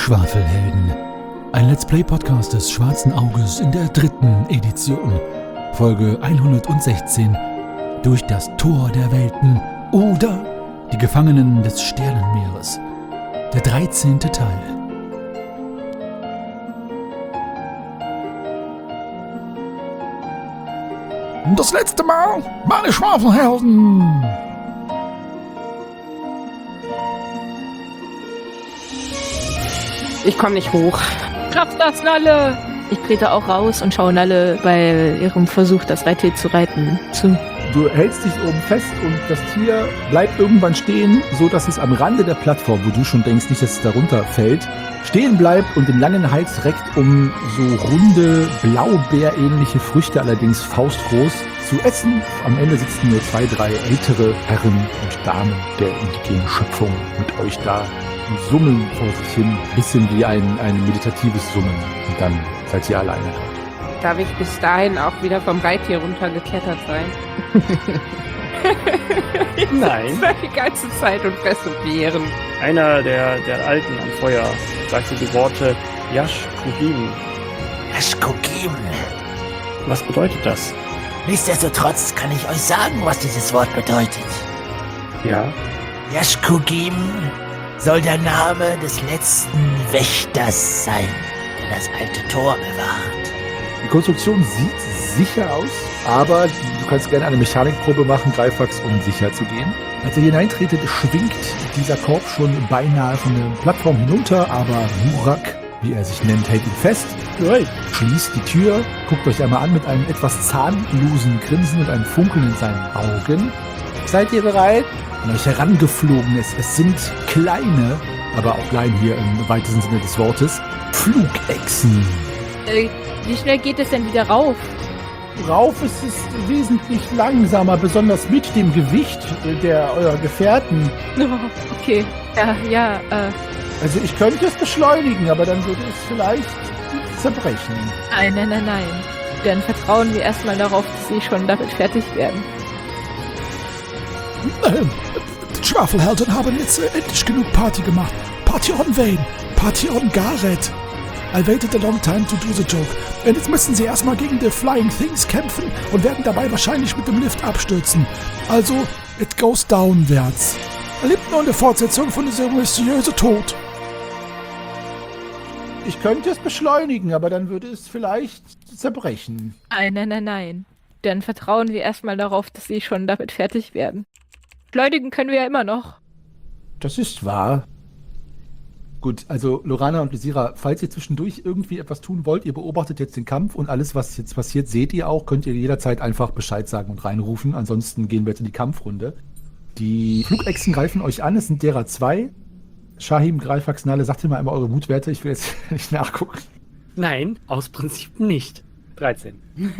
Schwafelhelden. Ein Let's Play-Podcast des Schwarzen Auges in der 3. Edition. Folge 116. Durch das Tor der Welten oder die Gefangenen des Sternenmeeres. Der 13. Teil. Das letzte Mal, meine Schwafelhelden! Ich komme nicht hoch. Kraft das, Nalle! Ich trete auch raus und schaue Nalle bei ihrem Versuch, das Reittier zu reiten, zu. Du hältst dich oben fest und das Tier bleibt irgendwann stehen, so dass es am Rande der Plattform, wo du schon denkst, nicht, dass es darunter fällt, stehen bleibt und den langen Hals reckt, um so runde, blaubeerähnliche Früchte, allerdings faustgroß, zu essen. Am Ende sitzen nur 2, 3 ältere Herren und Damen der indigenen Schöpfung mit euch da und summen vor sich hin, bisschen wie ein meditatives Summen. Und dann seid ihr alleine dort. Darf ich bis dahin auch wieder vom Reittier runtergeklettert sein? Nein. Ich war die ganze Zeit und fresse Beeren. Einer der Alten am Feuer sagte die Worte Yash Kugim. Yash Kugim. Was bedeutet das? Nichtsdestotrotz kann ich euch sagen, was dieses Wort bedeutet. Ja. Yash Kugim soll der Name des letzten Wächters sein, der das alte Tor bewahrt. Die Konstruktion sieht sicher aus, aber du kannst gerne eine Mechanikprobe machen, Greifax, um sicher zu gehen. Als ihr hineintretet, schwingt dieser Korb schon beinahe von der Plattform hinunter, aber Murak, wie er sich nennt, hält ihn fest, schließt die Tür, guckt euch einmal an mit einem etwas zahnlosen Grinsen und einem Funkeln in seinen Augen. Seid ihr bereit? An euch herangeflogen ist. Es sind kleine, aber auch klein hier im weitesten Sinne des Wortes, Flugechsen. Wie schnell geht es denn wieder rauf? Rauf ist es wesentlich langsamer, besonders mit dem Gewicht der eurer Gefährten. Oh, okay. Ja. Also ich könnte es beschleunigen, aber dann würde es vielleicht zerbrechen. Nein. Dann vertrauen wir erstmal darauf, dass sie schon damit fertig werden. Die Schwafelhelden haben jetzt endlich genug Party gemacht. Party on Vane, Party on Gareth. I waited a long time to do the joke. Und jetzt müssen sie erstmal gegen die Flying Things kämpfen und werden dabei wahrscheinlich mit dem Lift abstürzen. Also, it goes downwärts. Erlebt nur eine Fortsetzung von dieser mysteriösen Tod. Ich könnte es beschleunigen, aber dann würde es vielleicht zerbrechen. Nein. Dann vertrauen wir erstmal darauf, dass sie schon damit fertig werden. Beschleunigen können wir ja immer noch. Das ist wahr. Gut, also Lorana und Lysira, falls ihr zwischendurch irgendwie etwas tun wollt, ihr beobachtet jetzt den Kampf und alles, was jetzt passiert, seht ihr auch, könnt ihr jederzeit einfach Bescheid sagen und reinrufen. Ansonsten gehen wir jetzt in die Kampfrunde. Die Flugechsen greifen euch an, es sind derer 2. Shahim, Greifax, Nalle, sagt ihr mal einmal eure Mutwerte, ich will jetzt nicht nachgucken. Nein, aus Prinzip nicht. 13.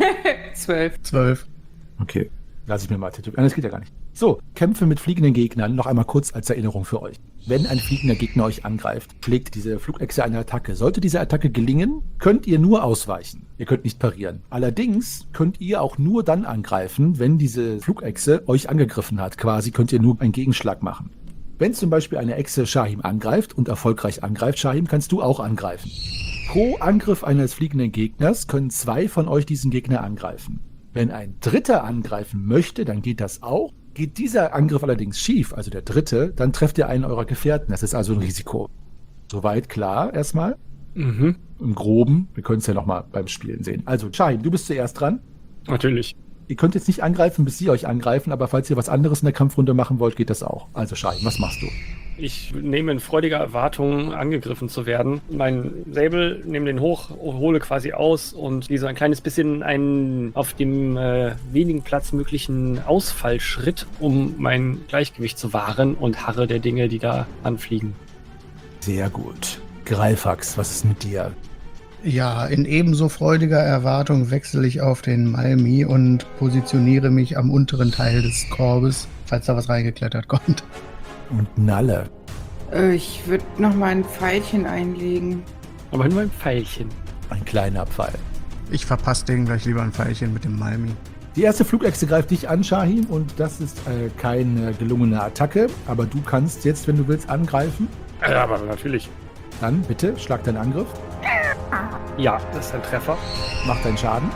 12. Okay, lass ich mir mal tätowieren. Das geht ja gar nicht. So, Kämpfe mit fliegenden Gegnern, noch einmal kurz als Erinnerung für euch. Wenn ein fliegender Gegner euch angreift, schlägt diese Flugechse eine Attacke. Sollte diese Attacke gelingen, könnt ihr nur ausweichen. Ihr könnt nicht parieren. Allerdings könnt ihr auch nur dann angreifen, wenn diese Flugechse euch angegriffen hat. Quasi könnt ihr nur einen Gegenschlag machen. Wenn zum Beispiel eine Echse Shahim angreift und erfolgreich angreift, Shahim, kannst du auch angreifen. Pro Angriff eines fliegenden Gegners können 2 von euch diesen Gegner angreifen. Wenn ein Dritter angreifen möchte, dann geht das auch. Geht dieser Angriff allerdings schief, also der Dritte, dann trefft ihr einen eurer Gefährten. Das ist also ein Risiko. Soweit klar erstmal? Mhm. Im Groben. Wir können es ja nochmal beim Spielen sehen. Also, Shahim, du bist zuerst dran. Natürlich. Ihr könnt jetzt nicht angreifen, bis sie euch angreifen, aber falls ihr was anderes in der Kampfrunde machen wollt, geht das auch. Also, Shahim, was machst du? Ich nehme in freudiger Erwartung, angegriffen zu werden. Mein Säbel, nehme den hoch, hole quasi aus und gehe so ein kleines bisschen einen auf dem wenigen Platz möglichen Ausfallschritt, um mein Gleichgewicht zu wahren und harre der Dinge, die da anfliegen. Sehr gut. Greifax, was ist mit dir? Ja, in ebenso freudiger Erwartung wechsle ich auf den Malmi und positioniere mich am unteren Teil des Korbes, falls da was reingeklettert kommt. Und Nalle. Ich würde noch mal ein Pfeilchen einlegen. Aber nur ein Pfeilchen. Ein kleiner Pfeil. Ich verpasse denen gleich lieber ein Pfeilchen mit dem Malmi. Die erste Flugechse greift dich an, Shahim, und das ist keine gelungene Attacke, aber du kannst jetzt, wenn du willst, angreifen. Ja, aber natürlich. Dann bitte, schlag deinen Angriff. Ja, das ist ein Treffer. Mach deinen Schaden.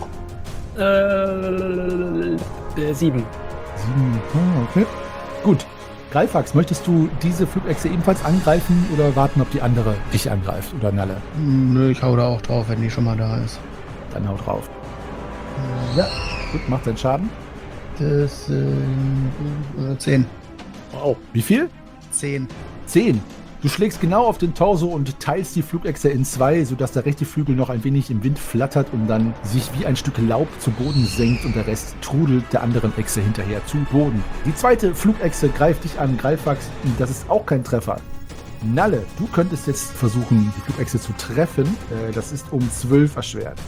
7. 7. Okay. Gut. Greifax, möchtest du diese Flugechse ebenfalls angreifen oder warten, ob die andere dich angreift oder Nalle? Nö, ich hau da auch drauf, wenn die schon mal da ist. Dann hau drauf. Ja. Gut, mach deinen Schaden. Das sind 10. Wow. Wie viel? 10. 10. Du schlägst genau auf den Torso und teilst die Flugechse in zwei, sodass der rechte Flügel noch ein wenig im Wind flattert und dann sich wie ein Stück Laub zu Boden senkt und der Rest trudelt der anderen Echse hinterher zu Boden. Die zweite Flugechse greift dich an, Greifax, und das ist auch kein Treffer. Nalle, du könntest jetzt versuchen, die Flugechse zu treffen. Das ist um 12 erschwert.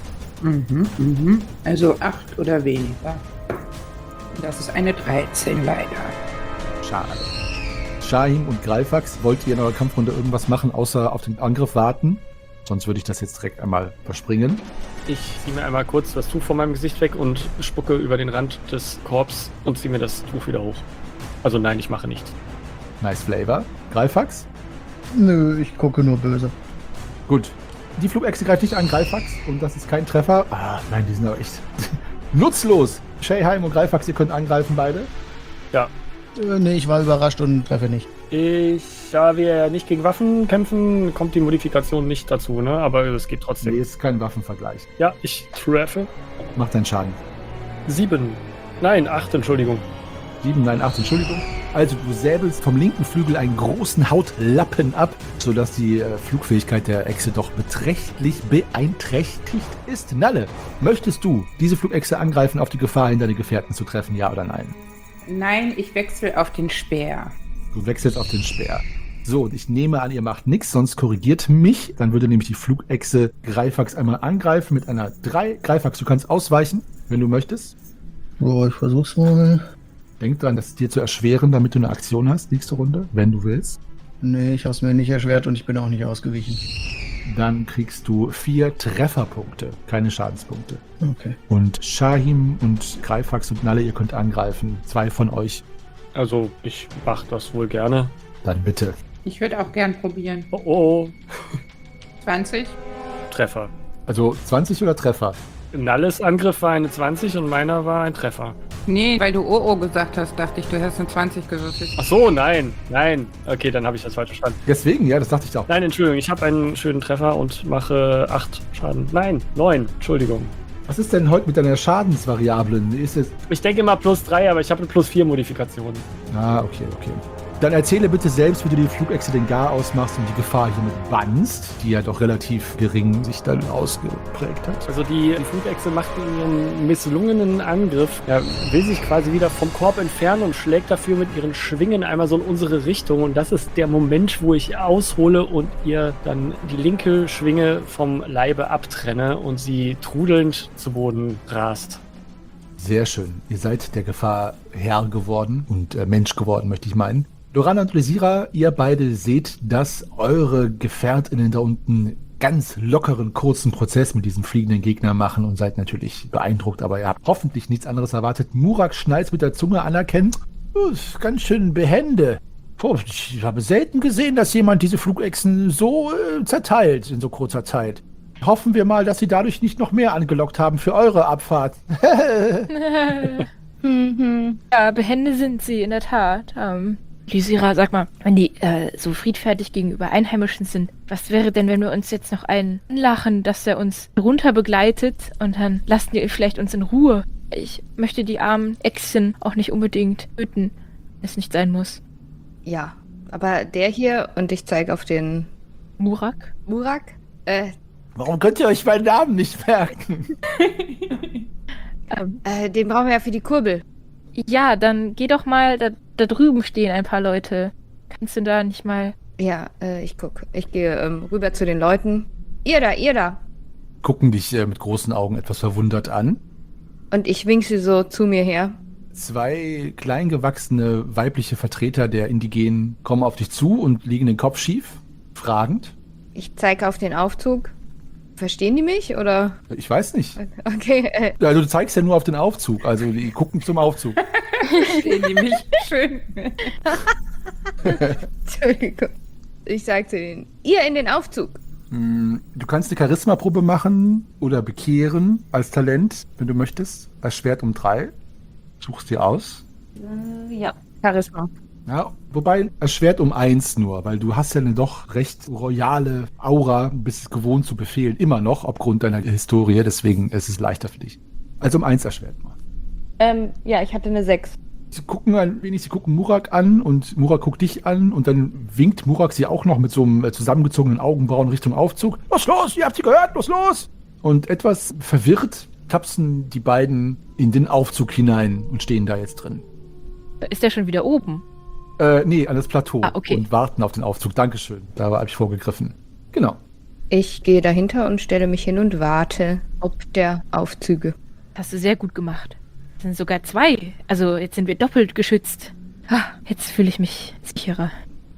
Also 8 oder weniger. Das ist eine 13 leider. Schade. Shahim und Greifax, wollt ihr in eurer Kampfrunde irgendwas machen, außer auf den Angriff warten? Sonst würde ich das jetzt direkt einmal verspringen. Ich ziehe mir einmal kurz das Tuch von meinem Gesicht weg und spucke über den Rand des Korbs und ziehe mir das Tuch wieder hoch. Also nein, ich mache nichts. Nice Flavor. Greifax? Nö, ich gucke nur böse. Gut. Die Flugechse greift nicht an, Greifax, und das ist kein Treffer. Ah, nein, die sind aber echt nutzlos. Shahim und Greifax, ihr könnt angreifen beide. Ja. Nee, ich war überrascht und treffe nicht. Da wir ja nicht gegen Waffen kämpfen, kommt die Modifikation nicht dazu, ne? Aber es geht trotzdem. Nee, ist kein Waffenvergleich. Ja, ich treffe. Mach deinen Schaden. 7. Nein, 8, Entschuldigung. 7, nein, 8, Entschuldigung. Also du säbelst vom linken Flügel einen großen Hautlappen ab, sodass die Flugfähigkeit der Echse doch beträchtlich beeinträchtigt ist. Nalle, möchtest du diese Flugechse angreifen, auf die Gefahr hin, deine Gefährten zu treffen, ja oder nein? Nein, ich wechsle auf den Speer. Du wechselst auf den Speer. So, und ich nehme an, ihr macht nichts, sonst korrigiert mich. Dann würde nämlich die Flugechse Greifax einmal angreifen mit einer 3. Greifax, du kannst ausweichen, wenn du möchtest. So, ich versuch's mal. Denk dran, das dir zu erschweren, damit du eine Aktion hast, nächste Runde, wenn du willst. Nee, ich hab's mir nicht erschwert und ich bin auch nicht ausgewichen. Dann kriegst du 4 Trefferpunkte, keine Schadenspunkte. Okay. Und Shahim und Greifax und Nalle, ihr könnt angreifen. 2 von euch. Also, ich mache das wohl gerne. Dann bitte. Ich würde auch gern probieren. Oh. 20? Treffer. Also 20 oder Treffer? Nalles Angriff war eine 20 und meiner war ein Treffer. Nee, weil du Oh gesagt hast, dachte ich, du hast eine 20 gewürfelt. Ach so, nein. Okay, dann habe ich das falsch verstanden. Deswegen, ja, das dachte ich auch. Nein, Entschuldigung, ich habe einen schönen Treffer und mache 8 Schaden. Nein, 9, Entschuldigung. Was ist denn heute mit deiner Schadensvariablen? Ist es... Ich denke immer +3, aber ich habe eine +4 Modifikation. Ah, okay. Dann erzähle bitte selbst, wie du die Flugechse den Gar ausmachst und die Gefahr hiermit bannst, die ja doch relativ gering sich dann ausgeprägt hat. Also die Flugechse macht in ihrem misslungenen Angriff, will sich quasi wieder vom Korb entfernen und schlägt dafür mit ihren Schwingen einmal so in unsere Richtung. Und das ist der Moment, wo ich aushole und ihr dann die linke Schwinge vom Leibe abtrenne und sie trudelnd zu Boden rast. Sehr schön. Ihr seid der Gefahr Herr geworden und Mensch geworden, möchte ich meinen. Lorana und Lysira, ihr beide seht, dass eure GefährtInnen da unten ganz lockeren, kurzen Prozess mit diesem fliegenden Gegner machen und seid natürlich beeindruckt, aber ihr habt hoffentlich nichts anderes erwartet. Murak schnallt mit der Zunge anerkennt. Ist ganz schön behende. Ich habe selten gesehen, dass jemand diese Flugechsen so zerteilt in so kurzer Zeit. Hoffen wir mal, dass sie dadurch nicht noch mehr angelockt haben für eure Abfahrt. Ja, behende sind sie in der Tat. Lysira, sag mal, wenn die so friedfertig gegenüber Einheimischen sind, was wäre denn, wenn wir uns jetzt noch einen lachen, dass er uns runter begleitet und dann lassen die vielleicht uns in Ruhe? Ich möchte die armen Echsen auch nicht unbedingt töten, wenn es nicht sein muss. Ja, aber der hier, und ich zeige auf den Murak? Warum könnt ihr euch meinen Namen nicht merken? Den brauchen wir ja für die Kurbel. Ja, dann geh doch mal, da drüben stehen ein paar Leute. Kannst du da nicht mal... Ja, ich guck. Ich gehe rüber zu den Leuten. Ihr da. Gucken dich mit großen Augen etwas verwundert an. Und ich wink sie so zu mir her. 2 kleingewachsene weibliche Vertreter der Indigenen kommen auf dich zu und legen den Kopf schief, fragend. Ich zeige auf den Aufzug. Verstehen die mich, oder? Ich weiß nicht. Okay. Also du zeigst ja nur auf den Aufzug, also die gucken zum Aufzug. Verstehen die mich? Schön. Entschuldigung. Ich sag zu denen, ihr in den Aufzug. Du kannst eine Charisma-Probe machen oder bekehren als Talent, wenn du möchtest. Als Schwert um 3. Suchst dir aus. Ja, Charisma. Ja, wobei als Schwert um 1 nur, weil du hast ja eine doch recht royale Aura, bist es gewohnt zu befehlen, immer noch, aufgrund deiner Historie, deswegen ist es leichter für dich. Also um 1 als Schwert nur. Ja, ich hatte eine 6. Sie gucken ein wenig, sie gucken Murak an und Murak guckt dich an und dann winkt Murak sie auch noch mit so einem zusammengezogenen Augenbrauen Richtung Aufzug. Los, ihr habt sie gehört, los! Und etwas verwirrt tapsen die beiden in den Aufzug hinein und stehen da jetzt drin. Ist der schon wieder oben? Nee, an das Plateau okay. und warten auf den Aufzug. Dankeschön, da habe ich vorgegriffen. Genau. Ich gehe dahinter und stelle mich hin und warte, ob der Aufzüge. Hast du sehr gut gemacht. Es sind sogar 2. Also jetzt sind wir doppelt geschützt. Jetzt fühle ich mich sicherer.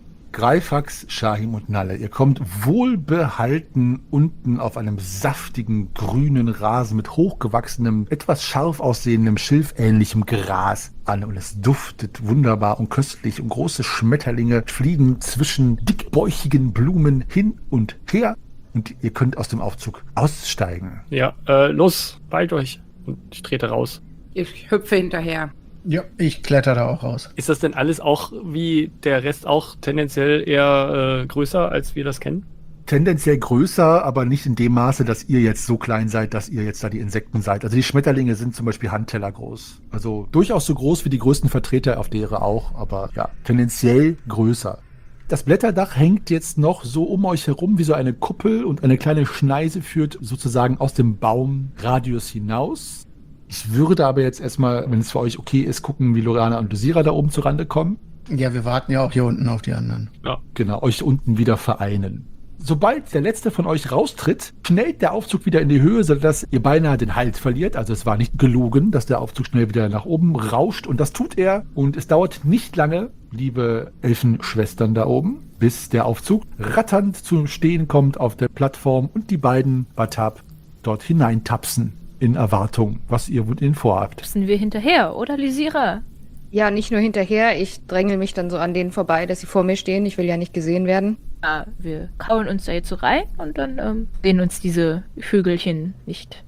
Greifax, Shahim und Nalle, ihr kommt wohlbehalten unten auf einem saftigen grünen Rasen mit hochgewachsenem, etwas scharf aussehendem, schilfähnlichem Gras an und es duftet wunderbar und köstlich und große Schmetterlinge fliegen zwischen dickbäuchigen Blumen hin und her und ihr könnt aus dem Aufzug aussteigen. Ja, los, beilt euch. Und ich trete raus. Ich hüpfe hinterher. Ja, ich kletter da auch raus. Ist das denn alles auch wie der Rest auch tendenziell eher größer, als wir das kennen? Tendenziell größer, aber nicht in dem Maße, dass ihr jetzt so klein seid, dass ihr jetzt da die Insekten seid. Also die Schmetterlinge sind zum Beispiel Handteller groß. Also durchaus so groß wie die größten Vertreter auf der Erde auch, aber ja, tendenziell größer. Das Blätterdach hängt jetzt noch so um euch herum wie so eine Kuppel und eine kleine Schneise führt sozusagen aus dem Baumradius hinaus. Ich würde aber jetzt erstmal, wenn es für euch okay ist, gucken, wie Lorana und Lysira da oben zurande kommen. Ja, wir warten ja auch hier unten auf die anderen. Ja. Genau, euch unten wieder vereinen. Sobald der letzte von euch raustritt, schnellt der Aufzug wieder in die Höhe, sodass ihr beinahe den Halt verliert. Also es war nicht gelogen, dass der Aufzug schnell wieder nach oben rauscht. Und das tut er. Und es dauert nicht lange, liebe Elfenschwestern da oben, bis der Aufzug ratternd zum Stehen kommt auf der Plattform und die beiden Batab dort hineintapsen. In Erwartung, was ihr mit ihnen vorhabt. Müssen wir hinterher, oder Lysira? Ja, nicht nur hinterher. Ich drängel mich dann so an denen vorbei, dass sie vor mir stehen. Ich will ja nicht gesehen werden. Ja, wir kauen uns da jetzt so rein und dann sehen uns diese Vögelchen nicht.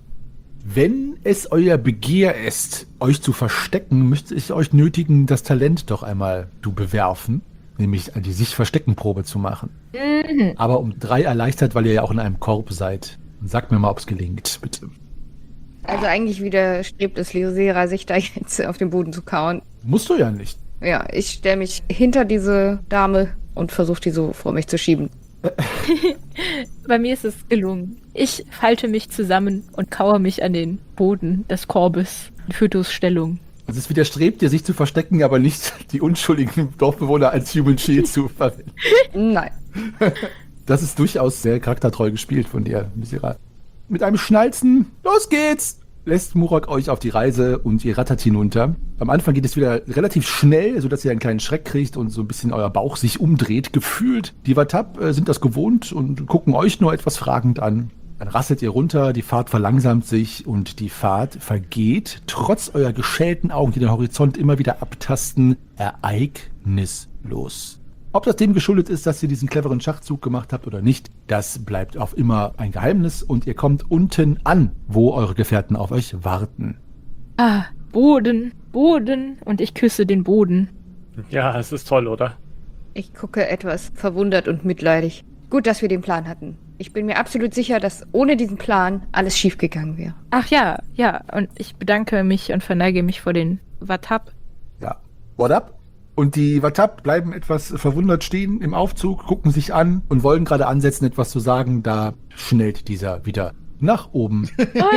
Wenn es euer Begehr ist, euch zu verstecken, müsste ich euch nötigen, das Talent doch einmal zu bewerfen. Nämlich die Sich-Verstecken-Probe zu machen. Aber um 3 erleichtert, weil ihr ja auch in einem Korb seid. Sagt mir mal, ob es gelingt, bitte. Also eigentlich widerstrebt es Lysira, sich da jetzt auf den Boden zu kauen. Musst du ja nicht. Ja, ich stelle mich hinter diese Dame und versuche die so vor mich zu schieben. Bei mir ist es gelungen. Ich falte mich zusammen und kauere mich an den Boden des Korbes in Fötusstellung. Also es widerstrebt dir, sich zu verstecken, aber nicht die unschuldigen Dorfbewohner als Human Shield zu verwenden. Nein. Das ist durchaus sehr charaktertreu gespielt von dir, Lysira. Mit einem Schnalzen, los geht's, lässt Murak euch auf die Reise und ihr rattert hinunter. Am Anfang geht es wieder relativ schnell, sodass ihr einen kleinen Schreck kriegt und so ein bisschen euer Bauch sich umdreht, gefühlt. Die Vatab sind das gewohnt und gucken euch nur etwas fragend an. Dann rasselt ihr runter, die Fahrt verlangsamt sich und die Fahrt vergeht, trotz eurer geschälten Augen, die den Horizont immer wieder abtasten, ereignislos. Ob das dem geschuldet ist, dass ihr diesen cleveren Schachzug gemacht habt oder nicht, das bleibt auf immer ein Geheimnis und ihr kommt unten an, wo eure Gefährten auf euch warten. Boden und ich küsse den Boden. Ja, es ist toll, oder? Ich gucke etwas verwundert und mitleidig. Gut, dass wir den Plan hatten. Ich bin mir absolut sicher, dass ohne diesen Plan alles schiefgegangen wäre. Ach ja, und ich bedanke mich und verneige mich vor den Vatab. Ja, what up? Und die Vatab bleiben etwas verwundert stehen im Aufzug, gucken sich an und wollen gerade ansetzen, etwas zu sagen. Da schnellt dieser wieder nach oben.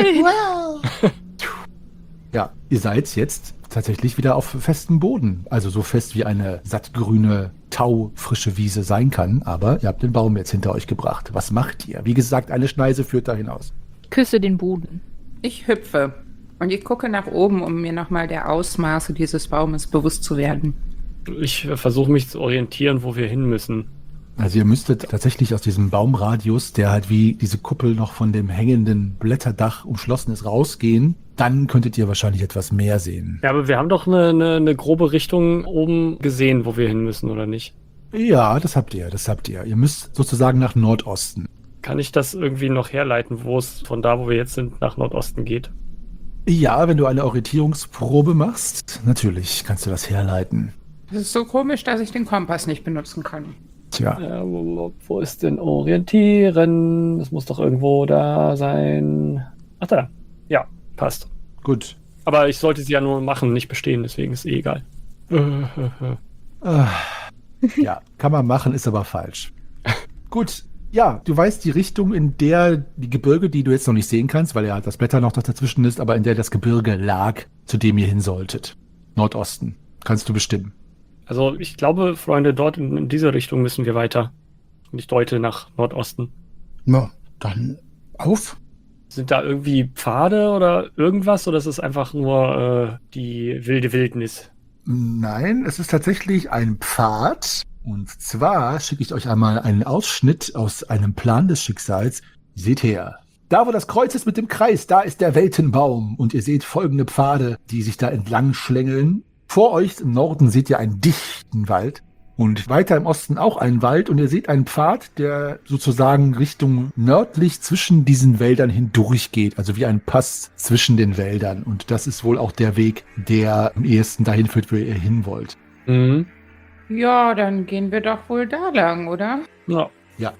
Ja, ihr seid jetzt tatsächlich wieder auf festem Boden. Also so fest wie eine sattgrüne, taufrische Wiese sein kann. Aber ihr habt den Baum jetzt hinter euch gebracht. Was macht ihr? Wie gesagt, eine Schneise führt da hinaus. Küsse den Boden. Ich hüpfe und ich gucke nach oben, um mir nochmal der Ausmaße dieses Baumes bewusst zu werden. Ich versuche mich zu orientieren, wo wir hin müssen. Also ihr müsstet tatsächlich aus diesem Baumradius, der halt wie diese Kuppel noch von dem hängenden Blätterdach umschlossen ist, rausgehen. Dann könntet ihr wahrscheinlich etwas mehr sehen. Ja, aber wir haben doch eine grobe Richtung oben gesehen, wo wir hin müssen, oder nicht? Ja, das habt ihr. Ihr müsst sozusagen nach Nordosten. Kann ich das irgendwie noch herleiten, wo es von da, wo wir jetzt sind, nach Nordosten geht? Ja, wenn du eine Orientierungsprobe machst, natürlich kannst du das herleiten. Das ist so komisch, dass ich den Kompass nicht benutzen kann. Tja, Wo ist denn Orientieren? Das muss doch irgendwo da sein. Ach da. Ja, passt. gut. Aber ich sollte sie ja nur machen, nicht bestehen, deswegen ist egal. Ja, kann man machen, ist aber falsch. Gut, ja, du weißt die Richtung, in der die Gebirge, die du jetzt noch nicht sehen kannst, weil ja das Blätter noch dazwischen ist, aber in der das Gebirge lag, zu dem ihr hin solltet. Nordosten. Kannst du bestimmen. Also ich glaube, Freunde, dort in diese Richtung müssen wir weiter. Und ich deute nach Nordosten. Na, dann auf. Sind da irgendwie Pfade oder irgendwas? Oder ist es einfach nur die wilde Wildnis? Nein, es ist tatsächlich ein Pfad. Und zwar schicke ich euch einmal einen Ausschnitt aus einem Plan des Schicksals. Seht her. Da, wo das Kreuz ist mit dem Kreis, da ist der Weltenbaum. Und ihr seht folgende Pfade, die sich da entlang schlängeln. Vor euch im Norden seht ihr einen dichten Wald. Und weiter im Osten auch einen Wald. Und ihr seht einen Pfad, der sozusagen Richtung nördlich zwischen diesen Wäldern hindurch geht. Also wie ein Pass zwischen den Wäldern. Und das ist wohl auch der Weg, der am ehesten dahin führt, wo ihr hin wollt. Mhm. Ja, dann gehen wir doch wohl da lang, oder? Ja.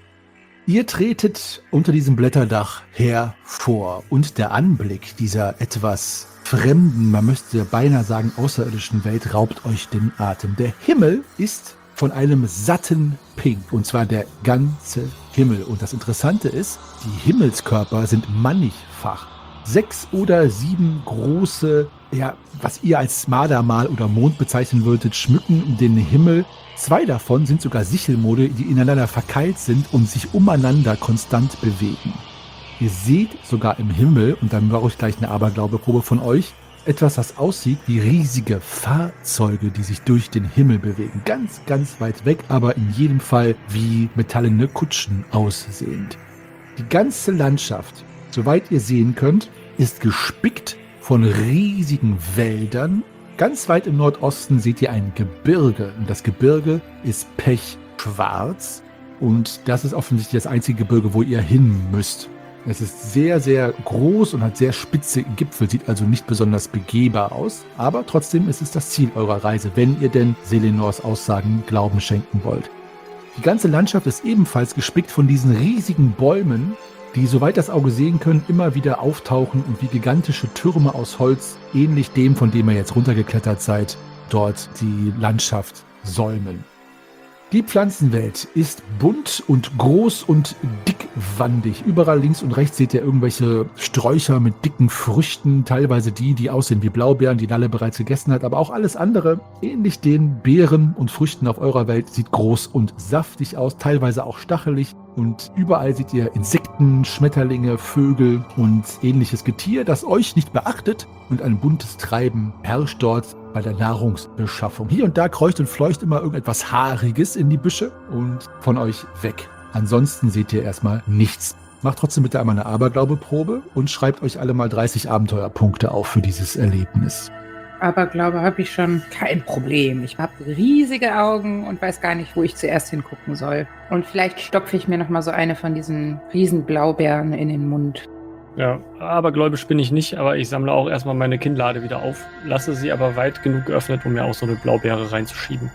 Ihr tretet unter diesem Blätterdach hervor. Und der Anblick dieser etwas fremden, man müsste beinahe sagen außerirdischen Welt, raubt euch den Atem. Der Himmel ist von einem satten Pink, und zwar der ganze Himmel. Und das Interessante ist, die Himmelskörper sind mannigfach. 6 oder 7 große, ja, was ihr als Mardermal oder Mond bezeichnen würdet, schmücken den Himmel. 2 davon sind sogar Sichelmode, die ineinander verkeilt sind und sich umeinander konstant bewegen. Ihr seht sogar im Himmel, und dann brauche ich gleich eine Aberglaubeprobe von euch, etwas, das aussieht wie riesige Fahrzeuge, die sich durch den Himmel bewegen. Ganz, ganz weit weg, aber in jedem Fall wie metallene Kutschen aussehend. Die ganze Landschaft, soweit ihr sehen könnt, ist gespickt von riesigen Wäldern. Ganz weit im Nordosten seht ihr ein Gebirge. Und das Gebirge ist pechschwarz. Und das ist offensichtlich das einzige Gebirge, wo ihr hin müsst. Es ist sehr, sehr groß und hat sehr spitze Gipfel, sieht also nicht besonders begehbar aus. Aber trotzdem ist es das Ziel eurer Reise, wenn ihr denn Selenors Aussagen Glauben schenken wollt. Die ganze Landschaft ist ebenfalls gespickt von diesen riesigen Bäumen, die, soweit das Auge sehen können, immer wieder auftauchen und wie gigantische Türme aus Holz, ähnlich dem, von dem ihr jetzt runtergeklettert seid, dort die Landschaft säumen. Die Pflanzenwelt ist bunt und groß und dickwandig. Überall links und rechts seht ihr irgendwelche Sträucher mit dicken Früchten, teilweise die aussehen wie Blaubeeren, die Nalle bereits gegessen hat, aber auch alles andere, ähnlich den Beeren und Früchten auf eurer Welt, sieht groß und saftig aus, teilweise auch stachelig. Und überall seht ihr Insekten, Schmetterlinge, Vögel und ähnliches Getier, das euch nicht beachtet, und ein buntes Treiben herrscht dort bei der Nahrungsbeschaffung. Hier und da kreucht und fleucht immer irgendetwas Haariges in die Büsche und von euch weg. Ansonsten seht ihr erstmal nichts. Macht trotzdem bitte einmal eine Aberglaubeprobe und schreibt euch alle mal 30 Abenteuerpunkte auf für dieses Erlebnis. Aberglaube habe ich schon kein Problem. Ich habe riesige Augen und weiß gar nicht, wo ich zuerst hingucken soll. Und vielleicht stopfe ich mir noch mal so eine von diesen riesen Blaubeeren in den Mund. Ja, abergläubisch bin ich nicht, aber ich sammle auch erstmal meine Kinnlade wieder auf, lasse sie aber weit genug geöffnet, um mir auch so eine Blaubeere reinzuschieben.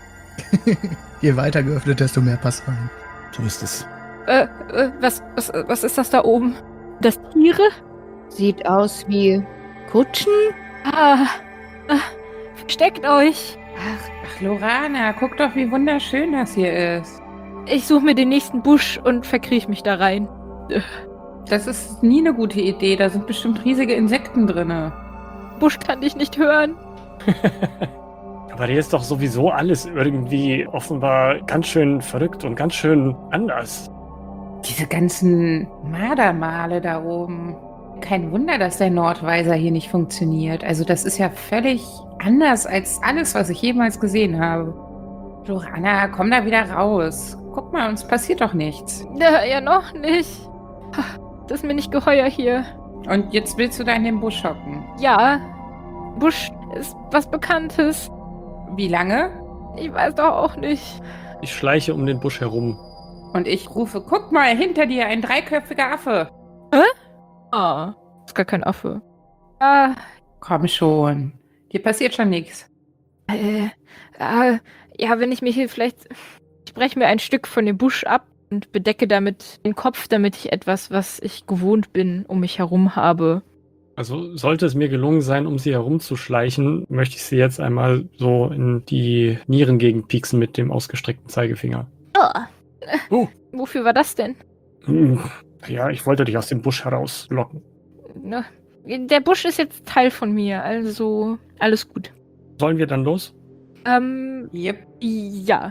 Je weiter geöffnet, desto mehr passt rein. So ist es. Was ist das da oben? Das Tiere? Sieht aus wie Kutschen? Versteckt euch. Ach, Lorana, guck doch, wie wunderschön das hier ist. Ich suche mir den nächsten Busch und verkrieche mich da rein. Das ist nie eine gute Idee. Da sind bestimmt riesige Insekten drin. Busch kann dich nicht hören. Aber hier ist doch sowieso alles irgendwie offenbar ganz schön verrückt und ganz schön anders. Diese ganzen Mardermale da oben. Kein Wunder, dass der Nordweiser hier nicht funktioniert. Also das ist ja völlig anders als alles, was ich jemals gesehen habe. Lorana, komm da wieder raus. Guck mal, uns passiert doch nichts. Ja, noch nicht. Das ist mir nicht geheuer hier. Und jetzt willst du da in den Busch hocken? Ja, Busch ist was Bekanntes. Wie lange? Ich weiß doch auch nicht. Ich schleiche um den Busch herum. Und ich rufe, guck mal, hinter dir ein dreiköpfiger Affe. Ah, ist gar kein Affe. Komm schon, dir passiert schon nichts. Ja, wenn ich mir hier vielleicht... Ich breche mir ein Stück von dem Busch ab und bedecke damit den Kopf, damit ich etwas, was ich gewohnt bin, um mich herum habe. Also sollte es mir gelungen sein, um sie herumzuschleichen, möchte ich sie jetzt einmal so in die Nierengegend pieksen mit dem ausgestreckten Zeigefinger. Wofür war das denn? Ja, ich wollte dich aus dem Busch herauslocken. Na, der Busch ist jetzt Teil von mir, also alles gut. Sollen wir dann los? Yep. Ja.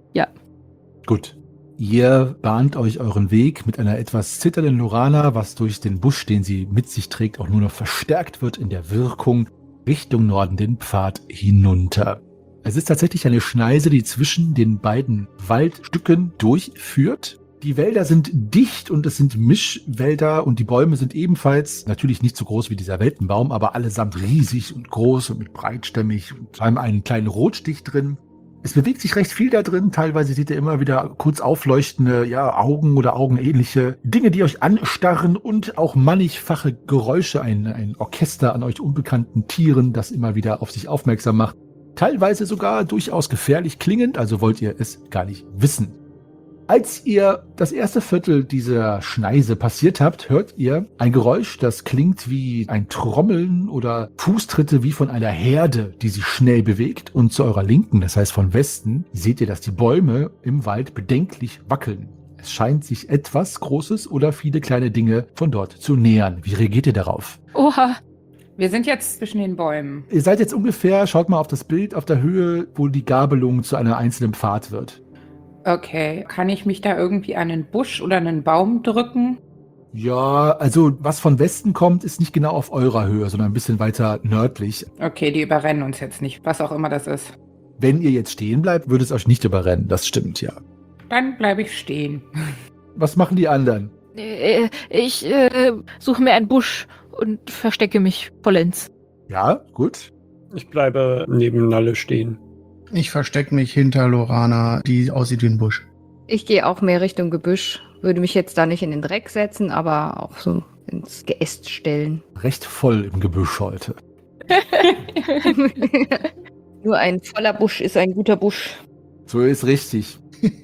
Gut. Ihr bahnt euch euren Weg mit einer etwas zitternden Lorana, was durch den Busch, den sie mit sich trägt, auch nur noch verstärkt wird in der Wirkung, Richtung Norden den Pfad hinunter. Es ist tatsächlich eine Schneise, die zwischen den beiden Waldstücken durchführt. Die Wälder sind dicht und es sind Mischwälder und die Bäume sind ebenfalls natürlich nicht so groß wie dieser Weltenbaum, aber allesamt riesig und groß und mit breitstämmig und haben einen kleinen Rotstich drin. Es bewegt sich recht viel da drin. Teilweise seht ihr immer wieder kurz aufleuchtende Augen oder augenähnliche Dinge, die euch anstarren und auch mannigfache Geräusche, ein Orchester an euch unbekannten Tieren, das immer wieder auf sich aufmerksam macht. Teilweise sogar durchaus gefährlich klingend, also wollt ihr es gar nicht wissen. Als ihr das erste Viertel dieser Schneise passiert habt, hört ihr ein Geräusch, das klingt wie ein Trommeln oder Fußtritte wie von einer Herde, die sich schnell bewegt. Und zu eurer Linken, das heißt von Westen, seht ihr, dass die Bäume im Wald bedenklich wackeln. Es scheint sich etwas Großes oder viele kleine Dinge von dort zu nähern. Wie reagiert ihr darauf? Oha. Wir sind jetzt zwischen den Bäumen. Ihr seid jetzt ungefähr, schaut mal auf das Bild, auf der Höhe, wo die Gabelung zu einer einzelnen Pfad wird. Okay, kann ich mich da irgendwie an einen Busch oder einen Baum drücken? Ja, also was von Westen kommt, ist nicht genau auf eurer Höhe, sondern ein bisschen weiter nördlich. Okay, die überrennen uns jetzt nicht, was auch immer das ist. Wenn ihr jetzt stehen bleibt, würde es euch nicht überrennen, das stimmt, ja. Dann bleibe ich stehen. Was machen die anderen? Ich suche mir einen Busch und verstecke mich vollends. Ja, gut. Ich bleibe neben Nalle stehen. Ich verstecke mich hinter Lorana, die aussieht wie ein Busch. Ich gehe auch mehr Richtung Gebüsch. Würde mich jetzt da nicht in den Dreck setzen, aber auch so ins Geäst stellen. Recht voll im Gebüsch heute. Nur ein voller Busch ist ein guter Busch. So ist richtig.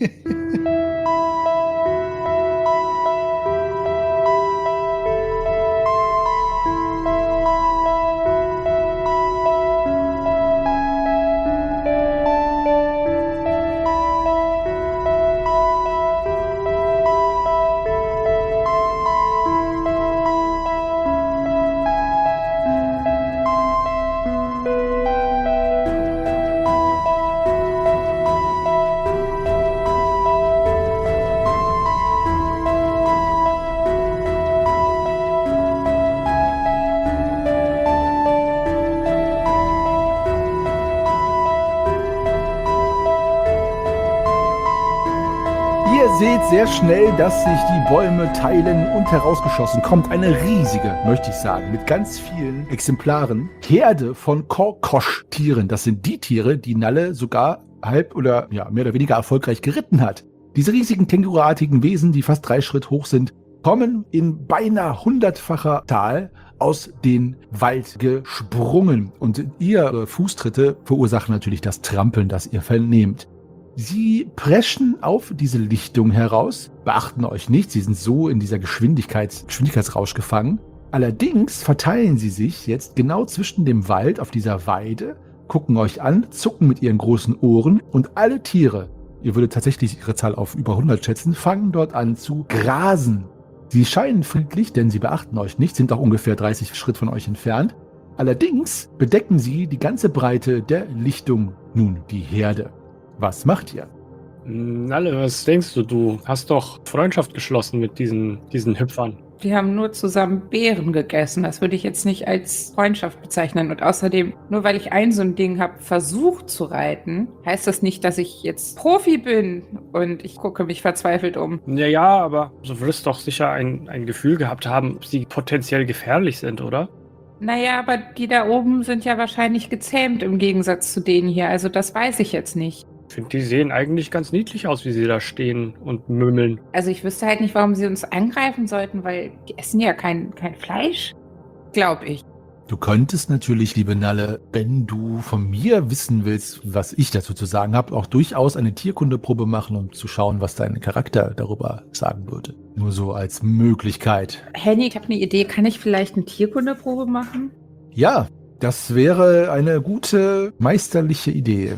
Ihr seht sehr schnell, dass sich die Bäume teilen und herausgeschossen kommt eine riesige, möchte ich sagen, mit ganz vielen Exemplaren, Herde von Korkosch-Tieren. Das sind die Tiere, die Nalle sogar halb oder mehr oder weniger erfolgreich geritten hat. Diese riesigen känguruartigen Wesen, die fast 3 Schritt hoch sind, kommen in beinahe 100-facher Zahl aus dem Wald gesprungen. Und ihre Fußtritte verursachen natürlich das Trampeln, das ihr vernehmt. Sie preschen auf diese Lichtung heraus, beachten euch nicht, sie sind so in dieser Geschwindigkeitsrausch gefangen. Allerdings verteilen sie sich jetzt genau zwischen dem Wald auf dieser Weide, gucken euch an, zucken mit ihren großen Ohren und alle Tiere, ihr würdet tatsächlich ihre Zahl auf über 100 schätzen, fangen dort an zu grasen. Sie scheinen friedlich, denn sie beachten euch nicht, sind auch ungefähr 30 Schritt von euch entfernt. Allerdings bedecken sie die ganze Breite der Lichtung nun, die Herde. Was macht ihr? Nalle, was denkst du? Du hast doch Freundschaft geschlossen mit diesen Hüpfern. Die haben nur zusammen Beeren gegessen. Das würde ich jetzt nicht als Freundschaft bezeichnen. Und außerdem, nur weil ich so ein Ding habe versucht zu reiten, heißt das nicht, dass ich jetzt Profi bin. Und ich gucke mich verzweifelt um. Ja, aber du wirst doch sicher ein Gefühl gehabt haben, ob sie potenziell gefährlich sind, oder? Naja, aber die da oben sind ja wahrscheinlich gezähmt im Gegensatz zu denen hier. Also das weiß ich jetzt nicht. Ich finde, die sehen eigentlich ganz niedlich aus, wie sie da stehen und mümmeln. Also ich wüsste halt nicht, warum sie uns angreifen sollten, weil die essen ja kein Fleisch, glaube ich. Du könntest natürlich, liebe Nalle, wenn du von mir wissen willst, was ich dazu zu sagen habe, auch durchaus eine Tierkundeprobe machen, um zu schauen, was dein Charakter darüber sagen würde. Nur so als Möglichkeit. Henny, ich habe eine Idee. Kann ich vielleicht eine Tierkundeprobe machen? Ja, das wäre eine gute, meisterliche Idee.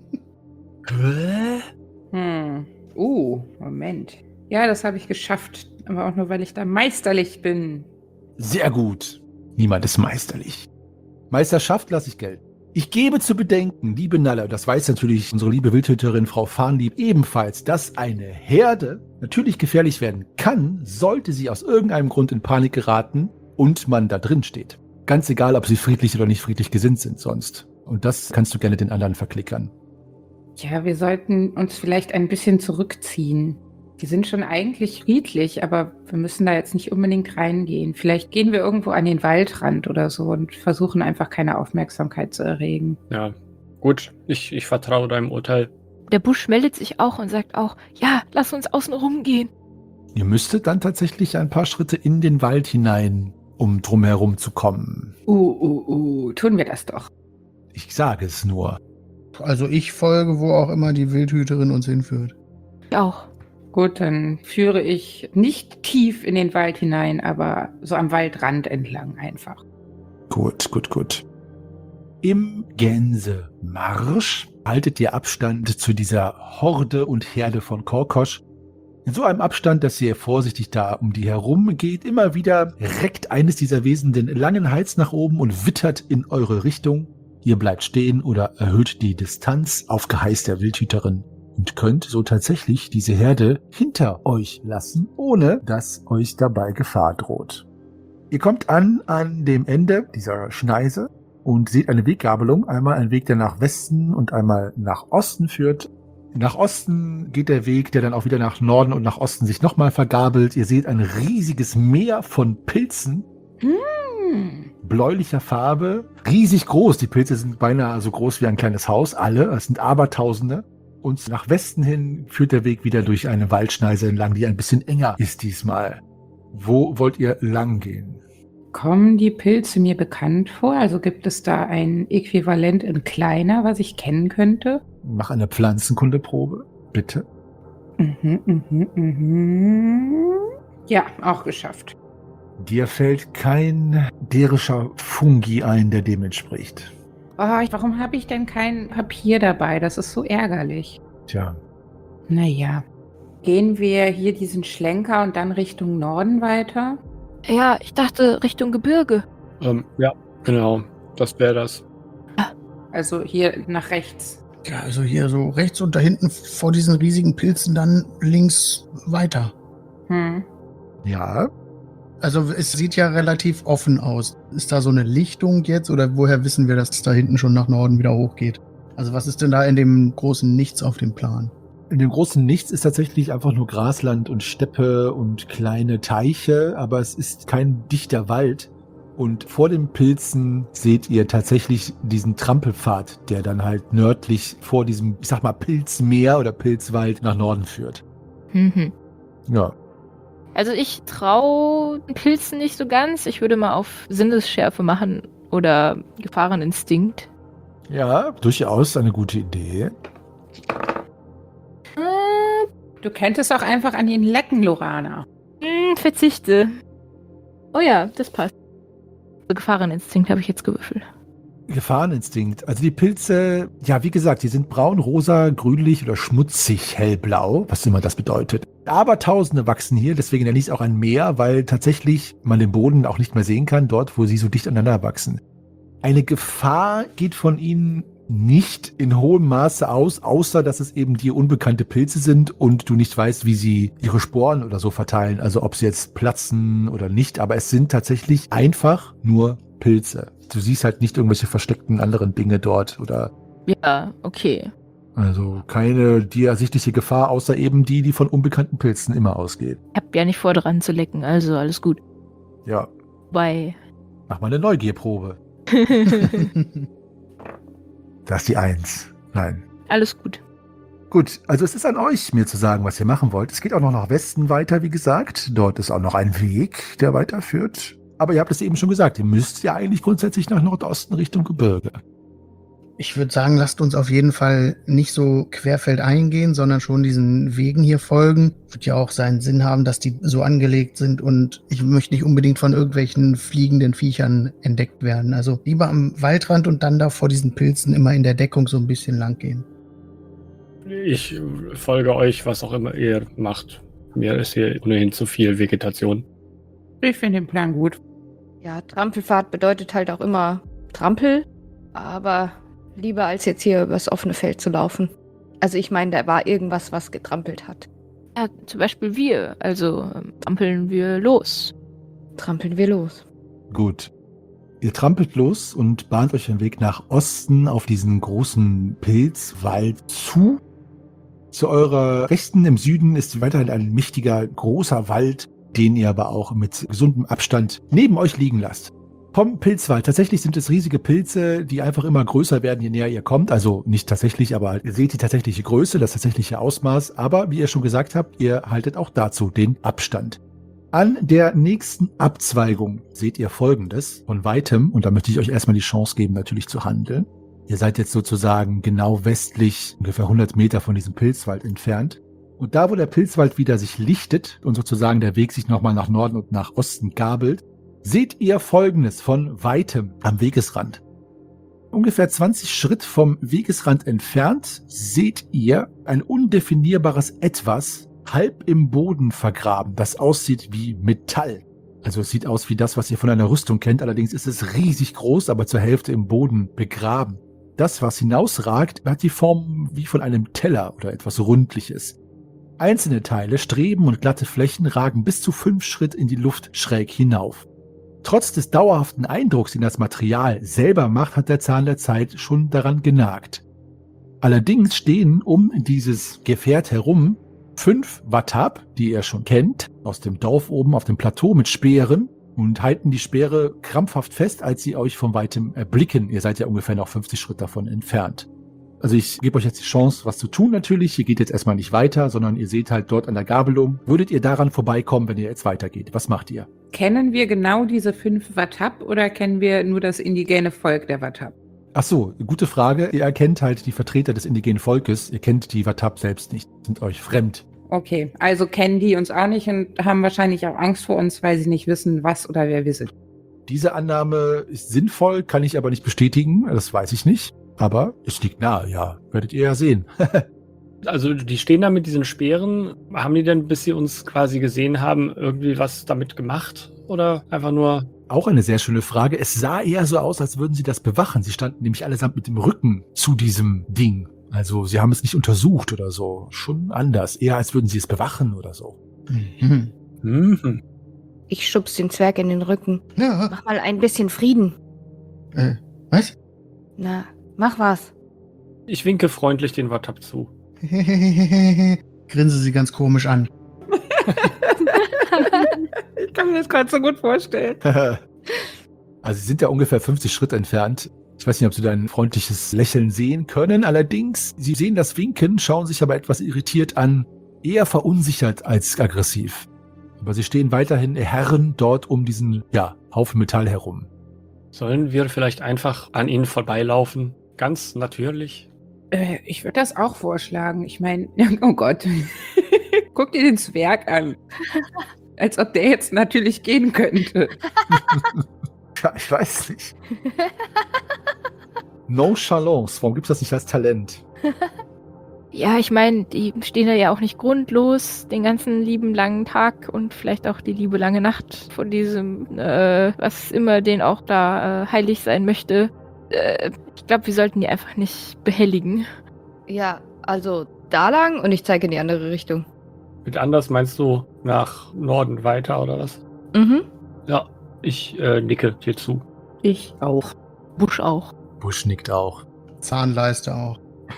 Moment. Ja, das habe ich geschafft. Aber auch nur, weil ich da meisterlich bin. Sehr gut. Niemand ist meisterlich. Meisterschaft lasse ich gelten. Ich gebe zu bedenken, liebe Nalle, das weiß natürlich unsere liebe Wildhüterin Frau Farnlieb ebenfalls, dass eine Herde natürlich gefährlich werden kann, sollte sie aus irgendeinem Grund in Panik geraten und man da drin steht. Ganz egal, ob sie friedlich oder nicht friedlich gesinnt sind sonst. Und das kannst du gerne den anderen verklickern. Ja, wir sollten uns vielleicht ein bisschen zurückziehen. Die sind schon eigentlich friedlich, aber wir müssen da jetzt nicht unbedingt reingehen. Vielleicht gehen wir irgendwo an den Waldrand oder so und versuchen einfach keine Aufmerksamkeit zu erregen. Ja, gut. Ich vertraue deinem Urteil. Der Busch meldet sich auch und sagt auch, ja, lass uns außen rumgehen. Ihr müsstet dann tatsächlich ein paar Schritte in den Wald hinein, um drumherum zu kommen. Tun wir das doch. Ich sage es nur. Also ich folge, wo auch immer die Wildhüterin uns hinführt. Ich auch. Gut, dann führe ich nicht tief in den Wald hinein, aber so am Waldrand entlang einfach. Gut. Im Gänsemarsch haltet ihr Abstand zu dieser Horde und Herde von Korkosch. In so einem Abstand, dass ihr vorsichtig da um die herum geht, immer wieder reckt eines dieser Wesen den langen Hals nach oben und wittert in eure Richtung. Ihr bleibt stehen oder erhöht die Distanz auf Geheiß der Wildhüterin und könnt so tatsächlich diese Herde hinter euch lassen, ohne dass euch dabei Gefahr droht. Ihr kommt an dem Ende dieser Schneise und seht eine Weggabelung, einmal ein Weg, der nach Westen und einmal nach Osten führt. Nach Osten geht der Weg, der dann auch wieder nach Norden und nach Osten sich nochmal vergabelt. Ihr seht ein riesiges Meer von Pilzen, bläulicher Farbe, riesig groß. Die Pilze sind beinahe so groß wie ein kleines Haus, alle. Es sind Abertausende. Und nach Westen hin führt der Weg wieder durch eine Waldschneise entlang, die ein bisschen enger ist diesmal. Wo wollt ihr lang gehen? Kommen die Pilze mir bekannt vor? Also gibt es da ein Äquivalent in kleiner, was ich kennen könnte? Mach eine Pflanzenkundeprobe, bitte. Ja, auch geschafft. Dir fällt kein derischer Fungi ein, der dem entspricht. Oh, warum habe ich denn kein Papier dabei? Das ist so ärgerlich. Tja, Naja. Gehen wir hier diesen Schlenker und dann Richtung Norden weiter? Ja, ich dachte Richtung Gebirge. Ja, genau. Das wäre das. Also hier nach rechts. Ja, also hier so rechts und da hinten vor diesen riesigen Pilzen dann links weiter. ja, Also es sieht ja relativ offen aus. Ist da so eine Lichtung jetzt oder woher wissen wir, dass es da hinten schon nach Norden wieder hochgeht? Also was ist denn da in dem großen Nichts auf dem Plan? in dem großen Nichts ist tatsächlich einfach nur Grasland und Steppe und kleine Teiche, aber es ist kein dichter Wald. Und vor den Pilzen seht ihr tatsächlich diesen Trampelpfad, der dann halt nördlich vor diesem, ich sag mal, Pilzmeer oder Pilzwald nach Norden führt. Ja. Also ich traue Pilzen nicht so ganz. Ich würde mal auf Sinnesschärfe machen oder Gefahreninstinkt. Ja, durchaus eine gute Idee. Du könntest auch einfach an ihn lecken, Lorana. Verzichte. Oh ja, das passt. Also Gefahreninstinkt habe ich jetzt gewürfelt. Gefahreninstinkt. Also die Pilze, ja, wie gesagt, die sind braun, rosa, grünlich oder schmutzig, hellblau, was immer das bedeutet. Aber Tausende wachsen hier, deswegen nenne ich es auch ein Meer, weil tatsächlich man den Boden auch nicht mehr sehen kann, dort, wo sie so dicht aneinander wachsen. Eine Gefahr geht von ihnen nicht in hohem Maße aus, außer dass es eben dir unbekannte Pilze sind und du nicht weißt, wie sie ihre Sporen oder so verteilen, also ob sie jetzt platzen oder nicht, aber es sind tatsächlich einfach nur Pilze. Du siehst halt nicht irgendwelche versteckten anderen Dinge dort oder... Ja, okay. Also keine dir ersichtliche Gefahr, außer eben die von unbekannten Pilzen immer ausgeht. Ich hab ja nicht vor, dran zu lecken, also alles gut. Ja, Wobei... mach mal eine Neugierprobe. Das ist die 1. Nein. Alles gut. Gut, also es ist an euch, mir zu sagen, was ihr machen wollt. Es geht auch noch nach Westen weiter, wie gesagt. Dort ist auch noch ein Weg, der weiterführt. Aber ihr habt es eben schon gesagt, ihr müsst ja eigentlich grundsätzlich nach Nordosten Richtung Gebirge. Ich würde sagen, lasst uns auf jeden Fall nicht so querfeldein gehen, sondern schon diesen Wegen hier folgen. Wird ja auch seinen Sinn haben, dass die so angelegt sind und ich möchte nicht unbedingt von irgendwelchen fliegenden Viechern entdeckt werden. Also lieber am Waldrand und dann da vor diesen Pilzen immer in der Deckung so ein bisschen lang gehen. Ich folge euch, was auch immer ihr macht. Mir ist hier ohnehin zu viel Vegetation. Ich finde den Plan gut. Ja, Trampelfahrt bedeutet halt auch immer Trampel, aber lieber als jetzt hier übers offene Feld zu laufen. Also ich meine, da war irgendwas, was getrampelt hat. Ja, zum Beispiel wir. Also trampeln wir los. Trampeln wir los. Gut. Ihr trampelt los und bahnt euch den Weg nach Osten auf diesen großen Pilzwald zu. Zu eurer Rechten im Süden ist weiterhin ein mächtiger, großer Wald, den ihr aber auch mit gesundem Abstand neben euch liegen lasst. Vom Pilzwald. Tatsächlich sind es riesige Pilze, die einfach immer größer werden, je näher ihr kommt. Also nicht tatsächlich, aber ihr seht die tatsächliche Größe, das tatsächliche Ausmaß. Aber wie ihr schon gesagt habt, ihr haltet auch dazu den Abstand. An der nächsten Abzweigung seht ihr Folgendes von Weitem. Und da möchte ich euch erstmal die Chance geben, natürlich zu handeln. Ihr seid jetzt sozusagen genau westlich, ungefähr 100 Meter von diesem Pilzwald entfernt. Und da, wo der Pilzwald wieder sich lichtet und sozusagen der Weg sich nochmal nach Norden und nach Osten gabelt, seht ihr Folgendes von Weitem am Wegesrand. Ungefähr 20 Schritt vom Wegesrand entfernt seht ihr ein undefinierbares Etwas halb im Boden vergraben, das aussieht wie Metall. Also es sieht aus wie das, was ihr von einer Rüstung kennt, allerdings ist es riesig groß, aber zur Hälfte im Boden begraben. Das, was hinausragt, hat die Form wie von einem Teller oder etwas Rundliches. Einzelne Teile, Streben und glatte Flächen ragen bis zu 5 Schritt in die Luft schräg hinauf. Trotz des dauerhaften Eindrucks, den das Material selber macht, hat der Zahn der Zeit schon daran genagt. Allerdings stehen um dieses Gefährt herum 5 Wattab, die ihr schon kennt, aus dem Dorf oben auf dem Plateau mit Speeren und halten die Speere krampfhaft fest, als sie euch von weitem erblicken. Ihr seid ja ungefähr noch 50 Schritt davon entfernt. Also ich gebe euch jetzt die Chance, was zu tun natürlich. Ihr geht jetzt erstmal nicht weiter, sondern ihr seht halt dort an der Gabelung. Würdet ihr daran vorbeikommen, wenn ihr jetzt weitergeht? Was macht ihr? Kennen wir genau diese 5 Wattab oder kennen wir nur das indigene Volk der Wattab? Ach so, gute Frage. Ihr erkennt halt die Vertreter des indigenen Volkes. Ihr kennt die Wattab selbst nicht, sind euch fremd. Okay, also kennen die uns auch nicht und haben wahrscheinlich auch Angst vor uns, weil sie nicht wissen, was oder wer wir sind. Diese Annahme ist sinnvoll, kann ich aber nicht bestätigen. Das weiß ich nicht. Aber es liegt nahe, ja. Werdet ihr ja sehen. Also die stehen da mit diesen Speeren. Haben die denn, bis sie uns quasi gesehen haben, irgendwie was damit gemacht? Oder einfach nur... Auch eine sehr schöne Frage. Es sah eher so aus, als würden sie das bewachen. Sie standen nämlich allesamt mit dem Rücken zu diesem Ding. Also sie haben es nicht untersucht oder so. Schon anders. Eher als würden sie es bewachen oder so. Mhm. Mhm. Ich schubs den Zwerg in den Rücken. Ja. Mach mal ein bisschen Frieden. Was? Na, mach was. Ich winke freundlich den Wattab zu. Grinse sie ganz komisch an. Ich kann mir das gerade so gut vorstellen. Also sie sind ja ungefähr 50 Schritt entfernt. Ich weiß nicht, ob sie dein freundliches Lächeln sehen können. Allerdings, sie sehen das Winken, schauen sich aber etwas irritiert an. Eher verunsichert als aggressiv. Aber sie stehen weiterhin Herren dort um diesen, Haufen Metall herum. Sollen wir vielleicht einfach an ihnen vorbeilaufen? Ganz natürlich. Ich würde das auch vorschlagen. Ich meine, oh Gott. Guck dir den Zwerg an. Als ob der jetzt natürlich gehen könnte. Ja, ich weiß nicht. Nonchalance, warum gibt's das nicht als Talent? Ja, ich meine, die stehen da ja auch nicht grundlos den ganzen lieben langen Tag und vielleicht auch die liebe lange Nacht von diesem, was immer den auch da heilig sein möchte. Ich glaube, wir sollten die einfach nicht behelligen. Ja, also da lang und ich zeige in die andere Richtung. Mit anders meinst du nach Norden weiter oder was? Mhm. Ja, ich nicke dir zu. Ich auch. Busch auch. Busch nickt auch. Zahnleiste auch.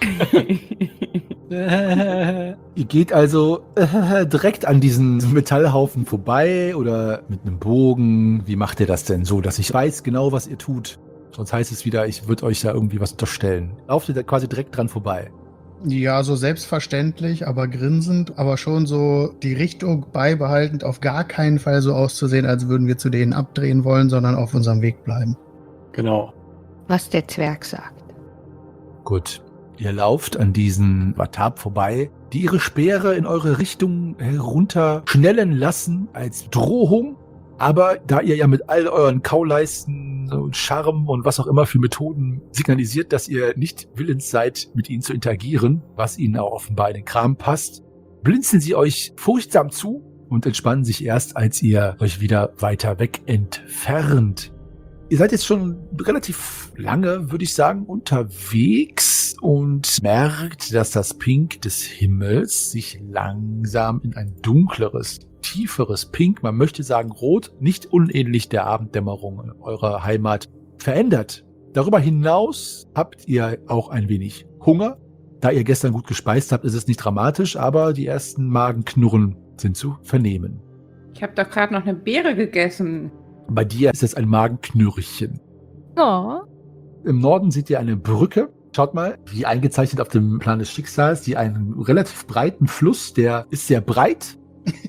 Ihr geht also direkt an diesen Metallhaufen vorbei oder mit einem Bogen. Wie macht ihr das denn so, dass ich weiß genau, was ihr tut? Sonst heißt es wieder, ich würde euch da irgendwie was unterstellen. Lauft ihr da quasi direkt dran vorbei? Ja, so selbstverständlich, aber grinsend, aber schon so die Richtung beibehaltend, auf gar keinen Fall so auszusehen, als würden wir zu denen abdrehen wollen, sondern auf unserem Weg bleiben. Genau. Was der Zwerg sagt. Gut. Ihr lauft an diesen Watab vorbei, die ihre Speere in eure Richtung herunter schnellen lassen als Drohung. Aber da ihr ja mit all euren Kauleisten und Charme und was auch immer für Methoden signalisiert, dass ihr nicht willens seid, mit ihnen zu interagieren, was ihnen auch offenbar in den Kram passt, blinzeln sie euch furchtsam zu und entspannen sich erst, als ihr euch wieder weiter weg entfernt. Ihr seid jetzt schon relativ lange, würde ich sagen, unterwegs und merkt, dass das Pink des Himmels sich langsam in ein dunkleres, tieferes Pink, man möchte sagen rot, nicht unähnlich der Abenddämmerung eurer Heimat, verändert. Darüber hinaus habt ihr auch ein wenig Hunger. Da ihr gestern gut gespeist habt, ist es nicht dramatisch, aber die ersten Magenknurren sind zu vernehmen. Ich habe doch gerade noch eine Beere gegessen. Bei dir ist es ein Magenknürrchen. Oh. Im Norden seht ihr eine Brücke. Schaut mal, wie eingezeichnet auf dem Plan des Schicksals, die einen relativ breiten Fluss, der ist sehr breit.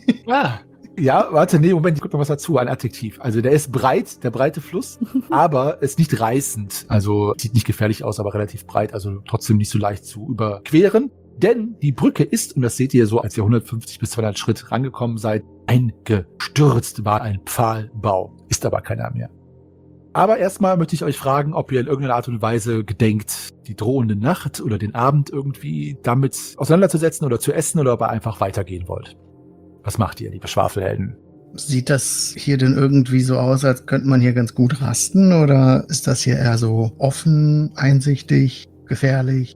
Ja, warte, nee, Moment, ich guck noch was dazu, ein Adjektiv. Also der ist breit, der breite Fluss, aber ist nicht reißend. Also sieht nicht gefährlich aus, aber relativ breit, also trotzdem nicht so leicht zu überqueren. Denn die Brücke ist, und das seht ihr so, als ihr 150 bis 200 Schritt rangekommen seid, eingestürzt war ein Pfahlbau. Ist aber keiner mehr. Aber erstmal möchte ich euch fragen, ob ihr in irgendeiner Art und Weise gedenkt, die drohende Nacht oder den Abend irgendwie damit auseinanderzusetzen oder zu essen oder ob ihr einfach weitergehen wollt. Was macht ihr, liebe Schwafelhelden? Sieht das hier denn irgendwie so aus, als könnte man hier ganz gut rasten? Oder ist das hier eher so offen, einsichtig, gefährlich?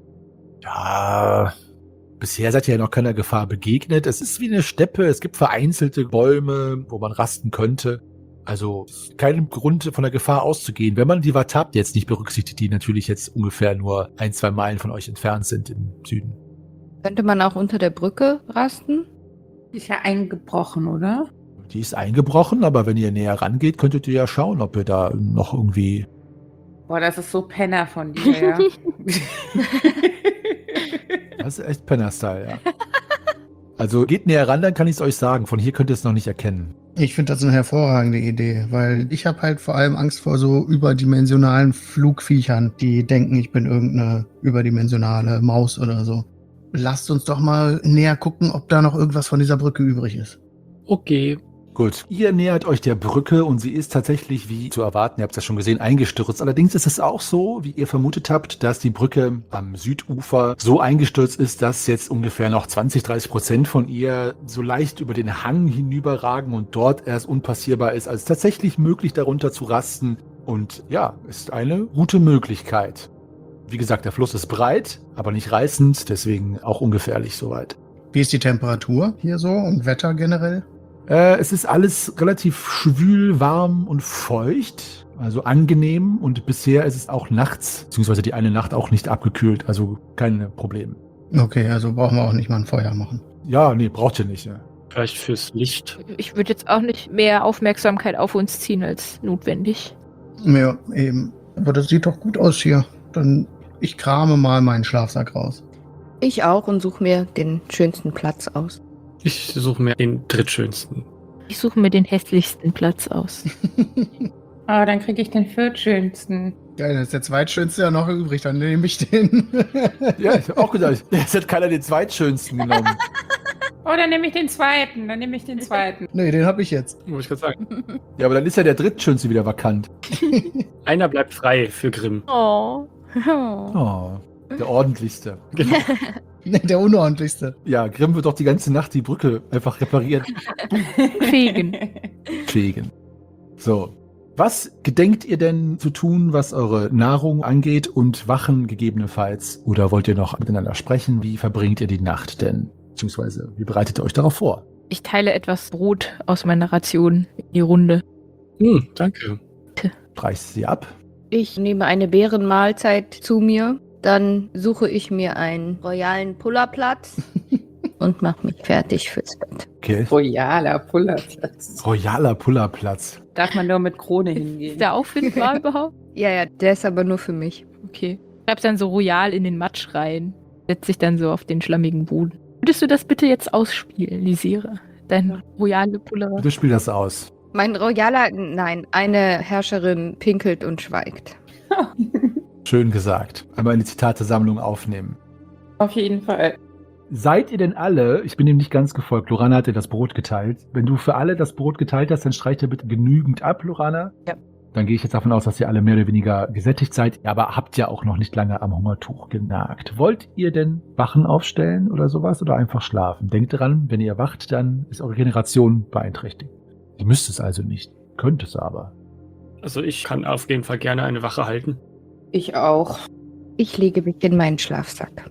Ja, bisher seid ihr ja noch keiner Gefahr begegnet. Es ist wie eine Steppe, es gibt vereinzelte Bäume, wo man rasten könnte. Also kein Grund von der Gefahr auszugehen, wenn man die Watab jetzt nicht berücksichtigt, die natürlich jetzt ungefähr nur 1-2 Meilen von euch entfernt sind im Süden. Könnte man auch unter der Brücke rasten? Die ist ja eingebrochen, oder? Die ist eingebrochen, aber wenn ihr näher rangeht, könntet ihr ja schauen, ob ihr da noch irgendwie... Boah, das ist so Penner von dir, ja. Das ist echt Penner-Style, ja. Also geht näher ran, dann kann ich es euch sagen. Von hier könnt ihr es noch nicht erkennen. Ich finde das eine hervorragende Idee, weil ich habe halt vor allem Angst vor so überdimensionalen Flugviechern, die denken, ich bin irgendeine überdimensionale Maus oder so. Lasst uns doch mal näher gucken, ob da noch irgendwas von dieser Brücke übrig ist. Okay. Gut, ihr nähert euch der Brücke und sie ist tatsächlich, wie zu erwarten, ihr habt es ja schon gesehen, eingestürzt. Allerdings ist es auch so, wie ihr vermutet habt, dass die Brücke am Südufer so eingestürzt ist, dass jetzt ungefähr noch 20-30% von ihr so leicht über den Hang hinüberragen und dort erst unpassierbar ist. Also tatsächlich möglich, darunter zu rasten. Und ja, ist eine gute Möglichkeit. Wie gesagt, der Fluss ist breit, aber nicht reißend, deswegen auch ungefährlich soweit. Wie ist die Temperatur hier so und Wetter generell? Es ist alles relativ schwül, warm und feucht, also angenehm, und bisher ist es auch nachts, beziehungsweise die eine Nacht auch nicht abgekühlt, also keine Probleme. Okay, also brauchen wir auch nicht mal ein Feuer machen. Ja, nee, braucht ihr nicht. Ja. Vielleicht fürs Licht. Ich würde jetzt auch nicht mehr Aufmerksamkeit auf uns ziehen als notwendig. Ja, eben. Aber das sieht doch gut aus hier. Dann ich krame mal meinen Schlafsack raus. Ich auch und suche mir den schönsten Platz aus. Ich suche mir den drittschönsten. Ich suche mir den hässlichsten Platz aus. Ah, dann kriege ich den viertschönsten. Geil, dann ist der zweitschönste ja noch übrig, dann nehme ich den. Ja, ich hab auch gedacht, jetzt hat keiner den zweitschönsten genommen. Oh, dann nehme ich den zweiten. Nee, den habe ich jetzt. Muss ich gerade sagen. Ja, aber dann ist ja der drittschönste wieder vakant. Einer bleibt frei für Grimm. Oh. Oh, der ordentlichste. Genau. Nee, der unordentlichste. Ja, Grimm wird doch die ganze Nacht die Brücke einfach reparieren. Fegen. Pflegen. So. Was gedenkt ihr denn zu tun, was eure Nahrung angeht und Wachen gegebenenfalls? Oder wollt ihr noch miteinander sprechen? Wie verbringt ihr die Nacht denn? Beziehungsweise, wie bereitet ihr euch darauf vor? Ich teile etwas Brot aus meiner Ration in die Runde. Danke. Reißt sie ab? Ich nehme eine Bärenmahlzeit zu mir. Dann suche ich mir einen royalen Pullerplatz und mache mich fertig fürs Bett. Okay. Royaler Pullerplatz. Royaler Pullerplatz. Darf man nur mit Krone hingehen. Ist der auffindbar überhaupt? Ja, der ist aber nur für mich. Okay. Ich schreib's dann so royal in den Matsch rein. setzt sich dann so auf den schlammigen Boden. Würdest du das bitte jetzt ausspielen, Lysira? Deine royale Pullerer? Du spielst das aus. Mein nein, eine Herrscherin pinkelt und schweigt. Schön gesagt. Einmal eine Zitatesammlung aufnehmen. Auf jeden Fall. Seid ihr denn alle, ich bin ihm nicht ganz gefolgt, Lorana hat dir das Brot geteilt. Wenn du für alle das Brot geteilt hast, dann streich dir bitte genügend ab, Lorana. Ja. Dann gehe ich jetzt davon aus, dass ihr alle mehr oder weniger gesättigt seid, aber habt ja auch noch nicht lange am Hungertuch genagt. Wollt ihr denn Wachen aufstellen oder sowas oder einfach schlafen? Denkt dran, wenn ihr wacht, dann ist eure Regeneration beeinträchtigt. Ihr müsst es also nicht, könnt es aber. Also ich kann auf jeden Fall gerne eine Wache halten. Ich auch. Ich lege mich in meinen Schlafsack.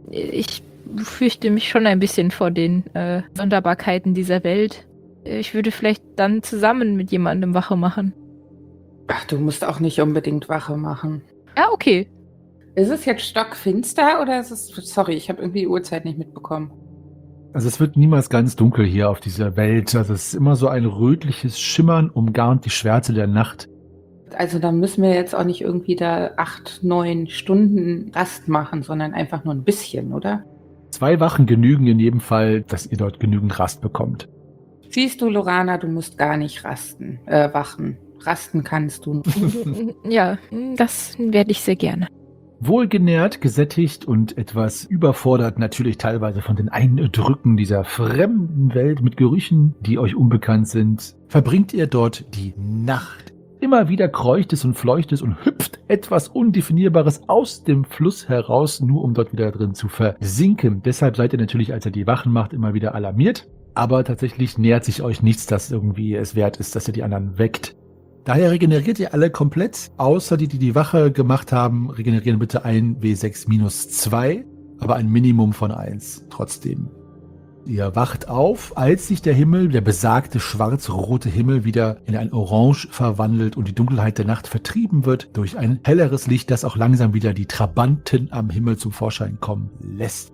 Ich fürchte mich schon ein bisschen vor den Sonderbarkeiten dieser Welt. Ich würde vielleicht dann zusammen mit jemandem Wache machen. Ach, du musst auch nicht unbedingt Wache machen. Ja, okay. Ist es jetzt stockfinster oder ist es... Sorry, ich habe irgendwie die Uhrzeit nicht mitbekommen. Also es wird niemals ganz dunkel hier auf dieser Welt. Also es ist immer so ein rötliches Schimmern umgarnt die Schwärze der Nacht. Also da müssen wir jetzt auch nicht irgendwie da 8, 9 Stunden Rast machen, sondern einfach nur ein bisschen, oder? 2 Wachen genügen in jedem Fall, dass ihr dort genügend Rast bekommt. Siehst du, Lorana, du musst gar nicht wachen. Rasten kannst du. Ja, das werde ich sehr gerne. Wohlgenährt, gesättigt und etwas überfordert natürlich teilweise von den Eindrücken dieser fremden Welt mit Gerüchen, die euch unbekannt sind, verbringt ihr dort die Nacht. Immer wieder kreucht es und fleucht es und hüpft etwas Undefinierbares aus dem Fluss heraus, nur um dort wieder drin zu versinken. Deshalb seid ihr natürlich, als ihr die Wachen macht, immer wieder alarmiert. Aber tatsächlich nähert sich euch nichts, das irgendwie es wert ist, dass ihr die anderen weckt. Daher regeneriert ihr alle komplett, außer die Wache gemacht haben, regenerieren bitte ein W6 minus 2, aber ein Minimum von 1 trotzdem. Ihr wacht auf, als sich der Himmel, der besagte schwarz-rote Himmel, wieder in ein Orange verwandelt und die Dunkelheit der Nacht vertrieben wird durch ein helleres Licht, das auch langsam wieder die Trabanten am Himmel zum Vorschein kommen lässt.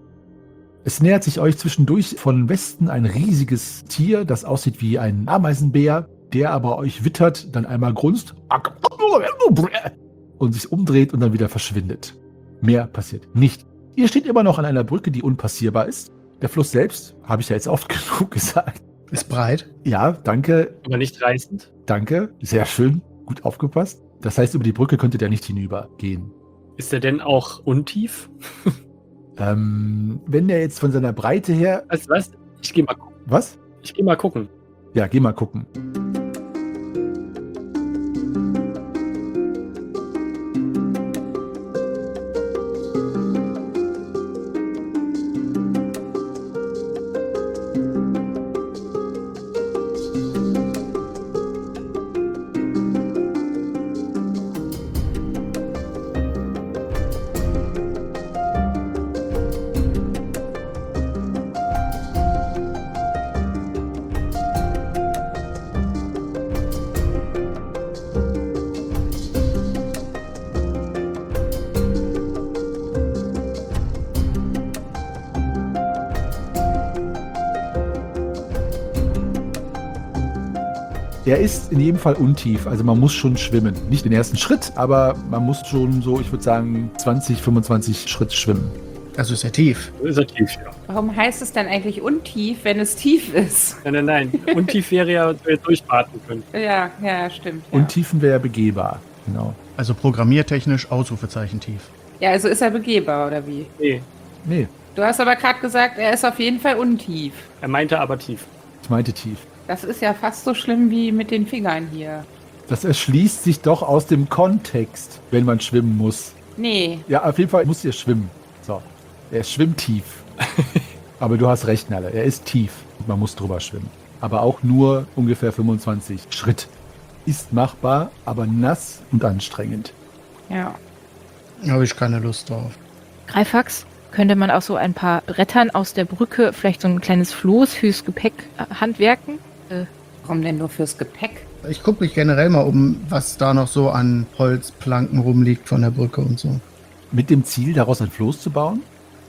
Es nähert sich euch zwischendurch von Westen ein riesiges Tier, das aussieht wie ein Ameisenbär, der aber euch wittert, dann einmal grunzt und sich umdreht und dann wieder verschwindet. Mehr passiert nicht. Ihr steht immer noch an einer Brücke, die unpassierbar ist. Der Fluss selbst, habe ich ja jetzt oft genug gesagt. Ist breit. Ja, danke. Aber nicht reißend. Danke, sehr schön, gut aufgepasst. Das heißt, über die Brücke könntet ihr nicht hinübergehen. Ist er denn auch untief? Wenn der jetzt von seiner Breite her... Weißt du was? Ich gehe mal gucken. Was? Ich gehe mal gucken. Ja, geh mal gucken. Er ist in jedem Fall untief, also man muss schon schwimmen. Nicht den ersten Schritt, aber man muss schon so, ich würde sagen, 20, 25 Schritt schwimmen. Also ist er tief. So ist er tief, ja. Warum heißt es dann eigentlich untief, wenn es tief ist? Nein. Untief wäre ja, dass wir durchwarten können. Ja, stimmt. Ja. Untiefen wäre begehbar, genau. Also programmiertechnisch Ausrufezeichen tief. Ja, also ist er begehbar, oder wie? Nee, Du hast aber gerade gesagt, er ist auf jeden Fall untief. er meinte aber tief. Ich meinte tief. Das ist ja fast so schlimm wie mit den Fingern hier. Das erschließt sich doch aus dem Kontext, wenn man schwimmen muss. Nee. Ja, auf jeden Fall muss ihr schwimmen. So, er schwimmt tief. Aber du hast recht, Nalle, er ist tief. Man muss drüber schwimmen. Aber auch nur ungefähr 25 Schritt. Ist machbar, aber nass und anstrengend. Ja. Habe ich keine Lust drauf. Greifax, könnte man auch so ein paar Brettern aus der Brücke, vielleicht so ein kleines Floß fürs Gepäck handwerken? Warum denn nur fürs Gepäck? Ich gucke mich generell mal um, was da noch so an Holzplanken rumliegt von der Brücke und so. Mit dem Ziel, daraus ein Floß zu bauen?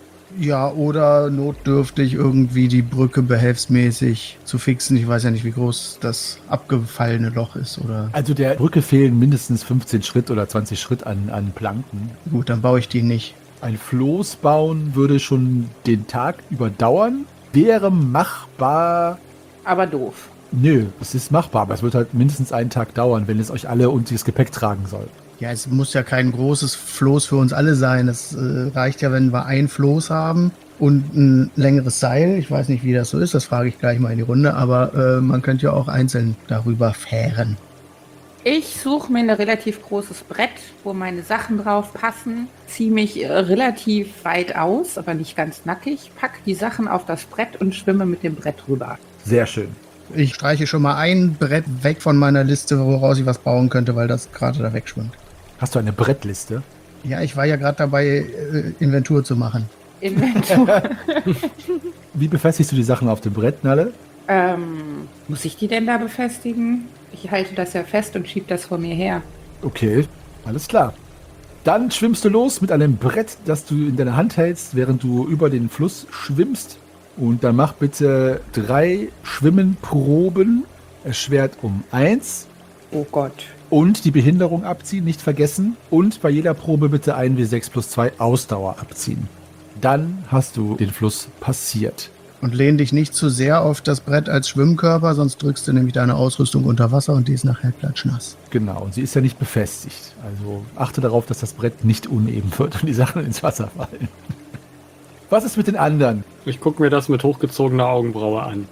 Ja, oder notdürftig irgendwie die Brücke behelfsmäßig zu fixen. Ich weiß ja nicht, wie groß das abgefallene Loch ist. Oder Also der Brücke fehlen mindestens 15 Schritt oder 20 Schritt an Planken. gut, dann baue ich die nicht. Ein Floß bauen würde schon den Tag überdauern. Wäre machbar. Aber doof. Nö, es ist machbar, aber es wird halt mindestens einen Tag dauern, wenn es euch alle und das Gepäck tragen soll. Ja, es muss ja kein großes Floß für uns alle sein. Es reicht ja, wenn wir ein Floß haben und ein längeres Seil. Ich weiß nicht, wie das so ist, das frage ich gleich mal in die Runde, aber man könnte ja auch einzeln darüber fähren. Ich suche mir ein relativ großes Brett, wo meine Sachen drauf passen, ziehe mich relativ weit aus, aber nicht ganz nackig, packe die Sachen auf das Brett und schwimme mit dem Brett rüber. Sehr schön. Ich streiche schon mal ein Brett weg von meiner Liste, woraus ich was bauen könnte, weil das gerade da wegschwimmt. Hast du eine Brettliste? Ja, ich war ja gerade dabei, Inventur zu machen. Inventur. Wie befestigst du die Sachen auf dem Brett, Nalle? Muss ich die denn da befestigen? Ich halte das ja fest und schiebe das vor mir her. Okay, alles klar. Dann schwimmst du los mit einem Brett, das du in deiner Hand hältst, während du über den Fluss schwimmst. Und dann mach bitte 3 Schwimmenproben, erschwert um 1. Oh Gott. Und die Behinderung abziehen, nicht vergessen. Und bei jeder Probe bitte 1W6 plus 2 Ausdauer abziehen. Dann hast du den Fluss passiert. Und lehn dich nicht zu sehr auf das Brett als Schwimmkörper, sonst drückst du nämlich deine Ausrüstung unter Wasser und die ist nachher klatschnass. Genau, und sie ist ja nicht befestigt. Also achte darauf, dass das Brett nicht uneben wird und die Sachen ins Wasser fallen. Was ist mit den anderen? Ich gucke mir das mit hochgezogener Augenbraue an.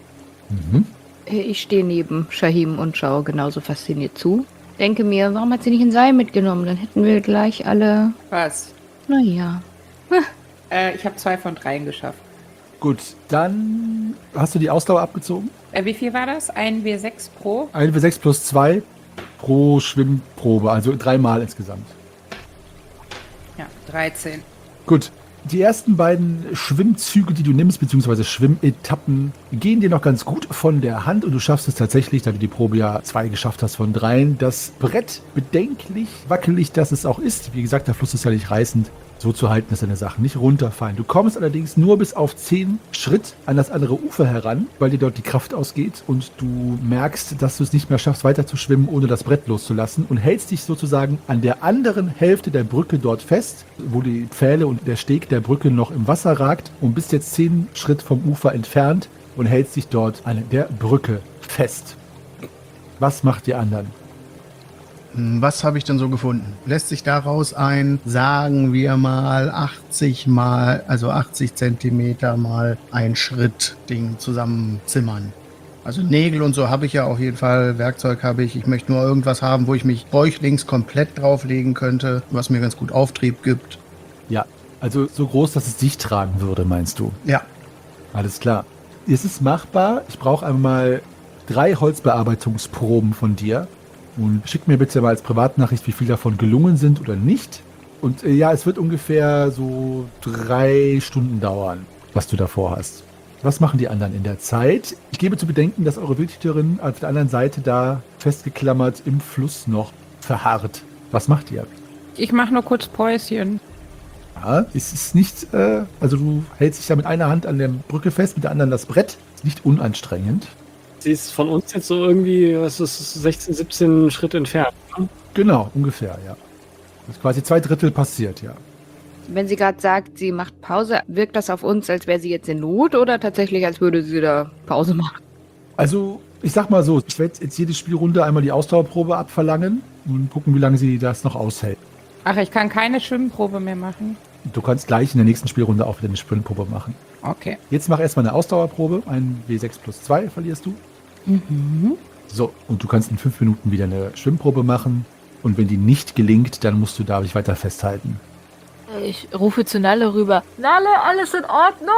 Ich stehe neben Shahim und schaue genauso fasziniert zu. Denke mir, warum hat sie nicht ein Seil mitgenommen? Dann hätten wir gleich alle... Was? Naja. Ich habe 2 von 3 geschafft. Gut, dann hast du die Ausdauer abgezogen. Wie viel war das? 1W6 pro? 1W6 plus 2 pro Schwimmprobe, also 3 Mal insgesamt. Ja, 13. Gut, die ersten beiden Schwimmzüge, die du nimmst, beziehungsweise Schwimmetappen, gehen dir noch ganz gut von der Hand und du schaffst es tatsächlich, da du die Probe ja 2 geschafft hast von 3, das Brett bedenklich wackelig, dass es auch ist. Wie gesagt, der Fluss ist ja nicht reißend. So zu halten, dass deine Sachen nicht runterfallen. Du kommst allerdings nur bis auf 10 Schritt an das andere Ufer heran, weil dir dort die Kraft ausgeht und du merkst, dass du es nicht mehr schaffst, weiter zu schwimmen, ohne das Brett loszulassen und hältst dich sozusagen an der anderen Hälfte der Brücke dort fest, wo die Pfähle und der Steg der Brücke noch im Wasser ragt und bist jetzt 10 Schritt vom Ufer entfernt und hältst dich dort an der Brücke fest. Was macht die anderen? Was habe ich denn so gefunden? Lässt sich daraus ein, sagen wir mal, 80 Zentimeter mal ein Schritt-Ding zusammenzimmern. Also Nägel und so habe ich ja auf jeden Fall, Werkzeug habe ich. Ich möchte nur irgendwas haben, wo ich mich bäuchlings komplett drauflegen könnte, was mir ganz gut Auftrieb gibt. Ja, also so groß, dass es dich tragen würde, meinst du? Ja. Alles klar. Ist es machbar? Ich brauche einmal 3 Holzbearbeitungsproben von dir. Und schick mir bitte mal als Privatnachricht, wie viel davon gelungen sind oder nicht. Und ja, es wird ungefähr so 3 Stunden dauern, was du davor hast. Was machen die anderen in der Zeit? Ich gebe zu bedenken, dass eure Wildhüterin auf der anderen Seite da festgeklammert im Fluss noch verharrt. Was macht ihr? Ich mache nur kurz Päuschen. Ja, es ist nicht, also du hältst dich da mit einer Hand an der Brücke fest, mit der anderen das Brett. Ist nicht unanstrengend. Sie ist von uns jetzt so irgendwie, was ist 16, 17 Schritt entfernt. Ne? Genau, ungefähr, ja. Das ist quasi 2/3 passiert, ja. Wenn sie gerade sagt, sie macht Pause, wirkt das auf uns, als wäre sie jetzt in Not oder tatsächlich, als würde sie da Pause machen? Also, ich sag mal so, ich werde jetzt jede Spielrunde einmal die Ausdauerprobe abverlangen und gucken, wie lange sie das noch aushält. Ach, ich kann keine Schwimmprobe mehr machen. Du kannst gleich in der nächsten Spielrunde auch wieder eine Sprintprobe machen. Okay. Jetzt mach erstmal eine Ausdauerprobe. Ein W6 plus 2 verlierst du. So, und du kannst in 5 Minuten wieder eine Schwimmprobe machen. Und wenn die nicht gelingt, dann musst du da dich weiter festhalten. Ich rufe zu Nalle rüber. Nalle, alles in Ordnung?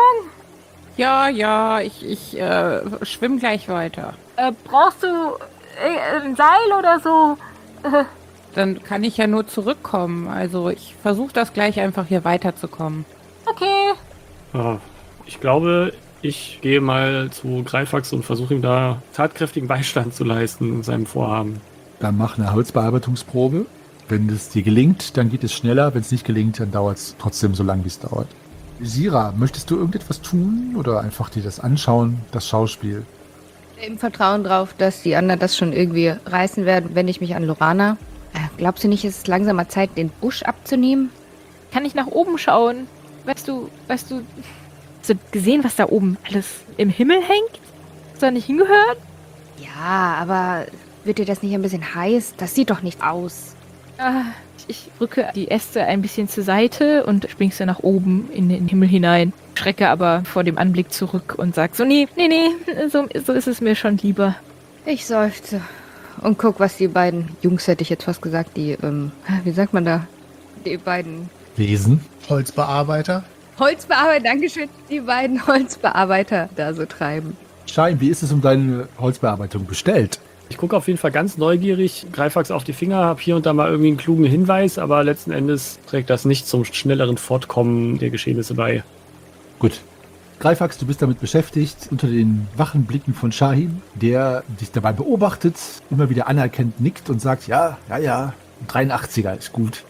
Ja, ich schwimme gleich weiter. Brauchst du ein Seil oder so? Dann kann ich ja nur zurückkommen. Also ich versuche das gleich einfach hier weiterzukommen. Okay. Ja, ich glaube, ich gehe mal zu Greifax und versuche ihm da tatkräftigen Beistand zu leisten in seinem Vorhaben. Dann mach eine Holzbearbeitungsprobe. Wenn es dir gelingt, dann geht es schneller. Wenn es nicht gelingt, dann dauert es trotzdem so lange, wie es dauert. Sira, möchtest du irgendetwas tun oder einfach dir das anschauen, das Schauspiel? Im Vertrauen drauf, dass die anderen das schon irgendwie reißen werden, wende ich mich an Lorana. Glaubst du nicht, es ist langsamer Zeit, den Busch abzunehmen? Kann ich nach oben schauen? Weißt du, hast du gesehen, was da oben alles im Himmel hängt? Hast du da nicht hingehört? Ja, aber wird dir das nicht ein bisschen heiß? Das sieht doch nicht aus. Ich rücke die Äste ein bisschen zur Seite und springst dann nach oben in den Himmel hinein. Schrecke aber vor dem Anblick zurück und sag so, nee, so ist es mir schon lieber. Ich seufze und guck, was die beiden Jungs, hätte ich jetzt fast gesagt, die, wie sagt man da? Die beiden Wesen. Holzbearbeiter. Holzbearbeiter, Dankeschön, die beiden Holzbearbeiter da so treiben. Schein, wie ist es um deine Holzbearbeitung bestellt? Ich gucke auf jeden Fall ganz neugierig, Greifax auf die Finger, habe hier und da mal irgendwie einen klugen Hinweis, aber letzten Endes trägt das nicht zum schnelleren Fortkommen der Geschehnisse bei. Gut. Greifax, du bist damit beschäftigt, unter den wachen Blicken von Shahin, der dich dabei beobachtet, immer wieder anerkennt, nickt und sagt, ja, 83er ist gut.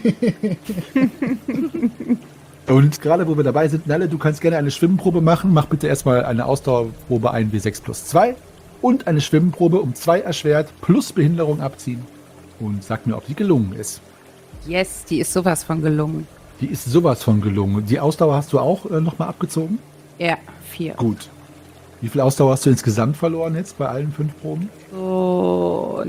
Und gerade wo wir dabei sind, Nalle, du kannst gerne eine Schwimmprobe machen. Mach bitte erstmal eine Ausdauerprobe 1W6+2 und eine Schwimmprobe um 2 erschwert plus Behinderung abziehen. Und sag mir, ob die gelungen ist. Yes, die ist sowas von gelungen. Die ist sowas von gelungen. Die Ausdauer hast du auch nochmal abgezogen? Ja, 4. Gut. Wie viel Ausdauer hast du insgesamt verloren jetzt bei allen 5 Proben? So,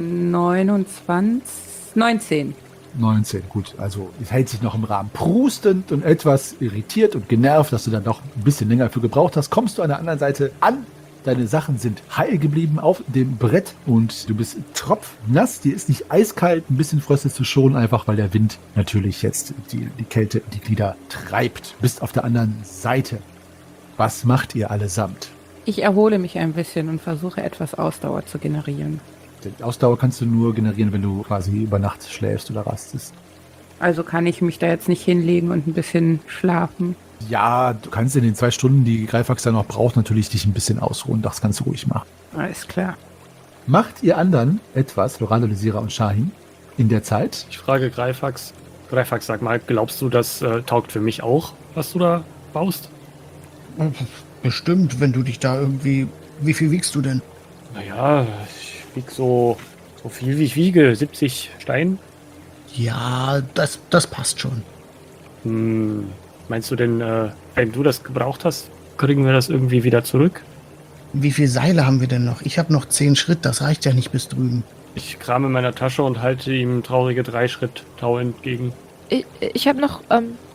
19. 19, gut. Also es hält sich noch im Rahmen. Prustend und etwas irritiert und genervt, dass du dann doch ein bisschen länger für gebraucht hast, kommst du an der anderen Seite an. Deine Sachen sind heil geblieben auf dem Brett und du bist tropfnass. Dir ist nicht eiskalt, ein bisschen fröstelst du schon, einfach weil der Wind natürlich jetzt die Kälte in die Glieder treibt. Bist auf der anderen Seite. Was macht ihr allesamt? Ich erhole mich ein bisschen und versuche etwas Ausdauer zu generieren. Die Ausdauer kannst du nur generieren, wenn du quasi über Nacht schläfst oder rastest. Also kann ich mich da jetzt nicht hinlegen und ein bisschen schlafen. Ja, du kannst in den 2 Stunden, die Greifax dann noch braucht, natürlich dich ein bisschen ausruhen. Das kannst du ruhig machen. Alles klar. Macht ihr anderen etwas, Lorana, Lysira und Shahin, in der Zeit? Ich frage Greifax. Greifax, sag mal, glaubst du, das taugt für mich auch, was du da baust? Bestimmt, wenn du dich da irgendwie... Wie viel wiegst du denn? Naja, ich wiege so viel wie ich wiege, 70 Stein. Ja, das passt schon. Meinst du denn, wenn du das gebraucht hast, kriegen wir das irgendwie wieder zurück? Wie viele Seile haben wir denn noch? Ich habe noch 10 Schritt, das reicht ja nicht bis drüben. Ich krame in meiner Tasche und halte ihm traurige 3-Schritt-Tau entgegen. Ich habe noch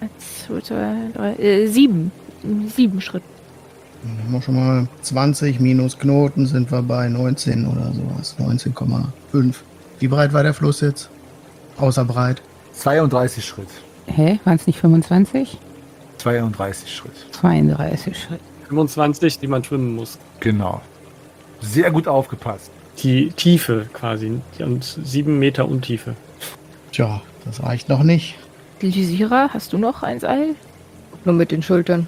7 Schritt. Dann haben wir schon mal 20 minus Knoten, sind wir bei 19 oder sowas. 19,5. Wie breit war der Fluss jetzt? Außer breit. 32 Schritt. Hä? Waren es nicht 25? 32 Schritt. 32 Schritt. 25, die man schwimmen muss. Genau. Sehr gut aufgepasst. Die Tiefe quasi. Und 7 Meter Untiefe. Tja, das reicht noch nicht. Lysira, hast du noch ein Seil? Nur mit den Schultern.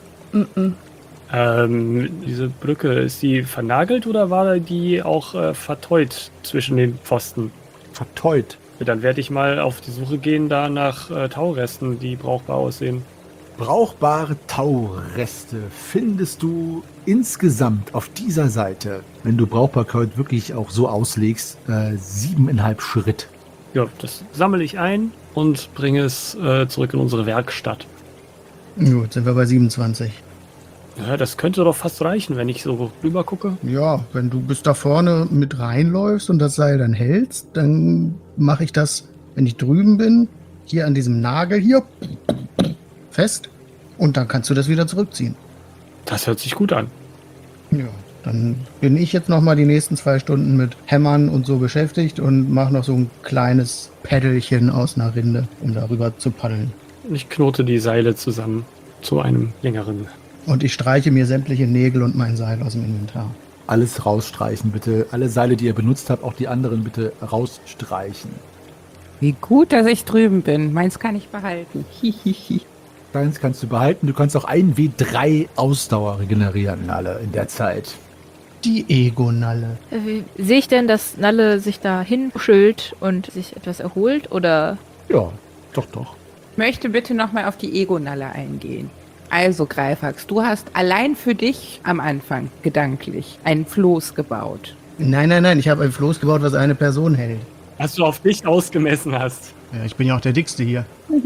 Diese Brücke, ist die vernagelt oder war die auch verteut zwischen den Pfosten? Verteut. Ja, dann werde ich mal auf die Suche gehen da nach Tauresten, die brauchbar aussehen. Brauchbare Taureste findest du insgesamt auf dieser Seite, wenn du Brauchbarkeit wirklich auch so auslegst, 7,5 Schritt. Ja, das sammle ich ein und bringe es zurück in unsere Werkstatt. Gut, sind wir bei 27. Ja, das könnte doch fast reichen, wenn ich so rüber gucke. Ja, wenn du bis da vorne mit reinläufst und das Seil dann hältst, dann mache ich das, wenn ich drüben bin, hier an diesem Nagel hier fest und dann kannst du das wieder zurückziehen. Das hört sich gut an. Ja, dann bin ich jetzt noch mal die nächsten 2 Stunden mit Hämmern und so beschäftigt und mache noch so ein kleines Päddelchen aus einer Rinde, um darüber zu paddeln. Ich knote die Seile zusammen zu einem längeren. Und ich streiche mir sämtliche Nägel und mein Seil aus dem Inventar. Alles rausstreichen, bitte. Alle Seile, die ihr benutzt habt, auch die anderen bitte rausstreichen. Wie gut, dass ich drüben bin. Meins kann ich behalten. Hihihi. Deins kannst du behalten. Du kannst auch 1W3 Ausdauer regenerieren, alle in der Zeit. Die Ego-Nalle. Sehe ich denn, dass Nalle sich da hinschült und sich etwas erholt, oder? Ja, doch. Ich möchte bitte nochmal auf die Ego-Nalle eingehen. Also, Greifax, du hast allein für dich am Anfang gedanklich einen Floß gebaut. Nein, ich habe ein Floß gebaut, was eine Person hält. Was du auf dich ausgemessen hast. Ja, ich bin ja auch der Dickste hier.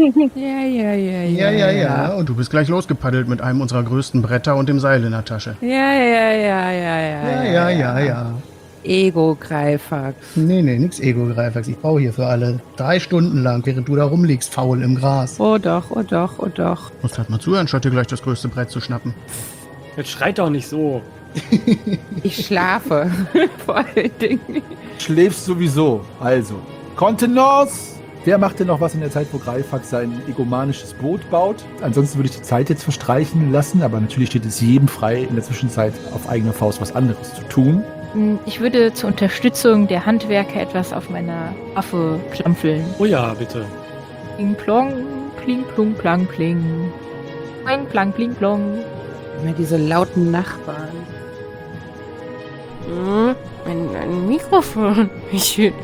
Ja. Und du bist gleich losgepaddelt mit einem unserer größten Bretter und dem Seil in der Tasche. Ja. Ego-Greifax. Nee, nix Ego-Greifax. Ich baue hier für alle 3 Stunden lang, während du da rumliegst, faul im Gras. Oh doch. Musst halt mal zuhören, statt dir gleich das größte Brett zu schnappen. Jetzt schreit doch nicht so. Ich schlafe. Vor allen Dingen. Schläfst sowieso. Also, Kontenance. Wer macht denn noch was in der Zeit, wo Greifax sein egomanisches Boot baut? Ansonsten würde ich die Zeit jetzt verstreichen lassen, aber natürlich steht es jedem frei, in der Zwischenzeit auf eigene Faust was anderes zu tun. Ich würde zur Unterstützung der Handwerker etwas auf meiner Waffe klampfeln. Oh ja, bitte. Pling plong, pling plong, plang pling. Pling plang, pling plong. Immer diese lauten Nachbarn. Ein Mikrofon. Wie schön.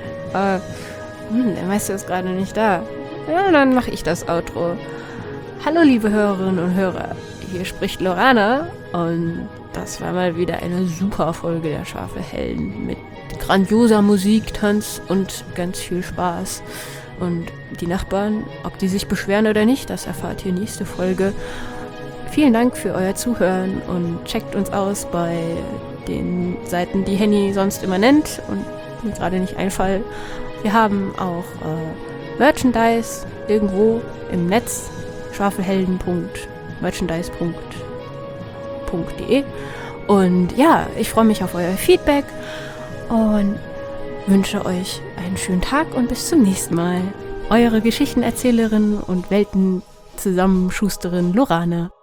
Der Meister ist gerade nicht da. Ja, dann mache ich das Outro. Hallo, liebe Hörerinnen und Hörer. Hier spricht Lorana und das war mal wieder eine super Folge der Schafelhelden mit grandioser Musik, Tanz und ganz viel Spaß. Und die Nachbarn, ob die sich beschweren oder nicht, das erfahrt ihr nächste Folge. Vielen Dank für euer Zuhören und checkt uns aus bei den Seiten, die Henny sonst immer nennt und mir gerade nicht einfallen. Wir haben auch Merchandise irgendwo im Netz, schwafelhelden.merchandise.de. Und ja, ich freue mich auf euer Feedback und wünsche euch einen schönen Tag und bis zum nächsten Mal. Eure Geschichtenerzählerin und Weltenzusammenschusterin Lorana.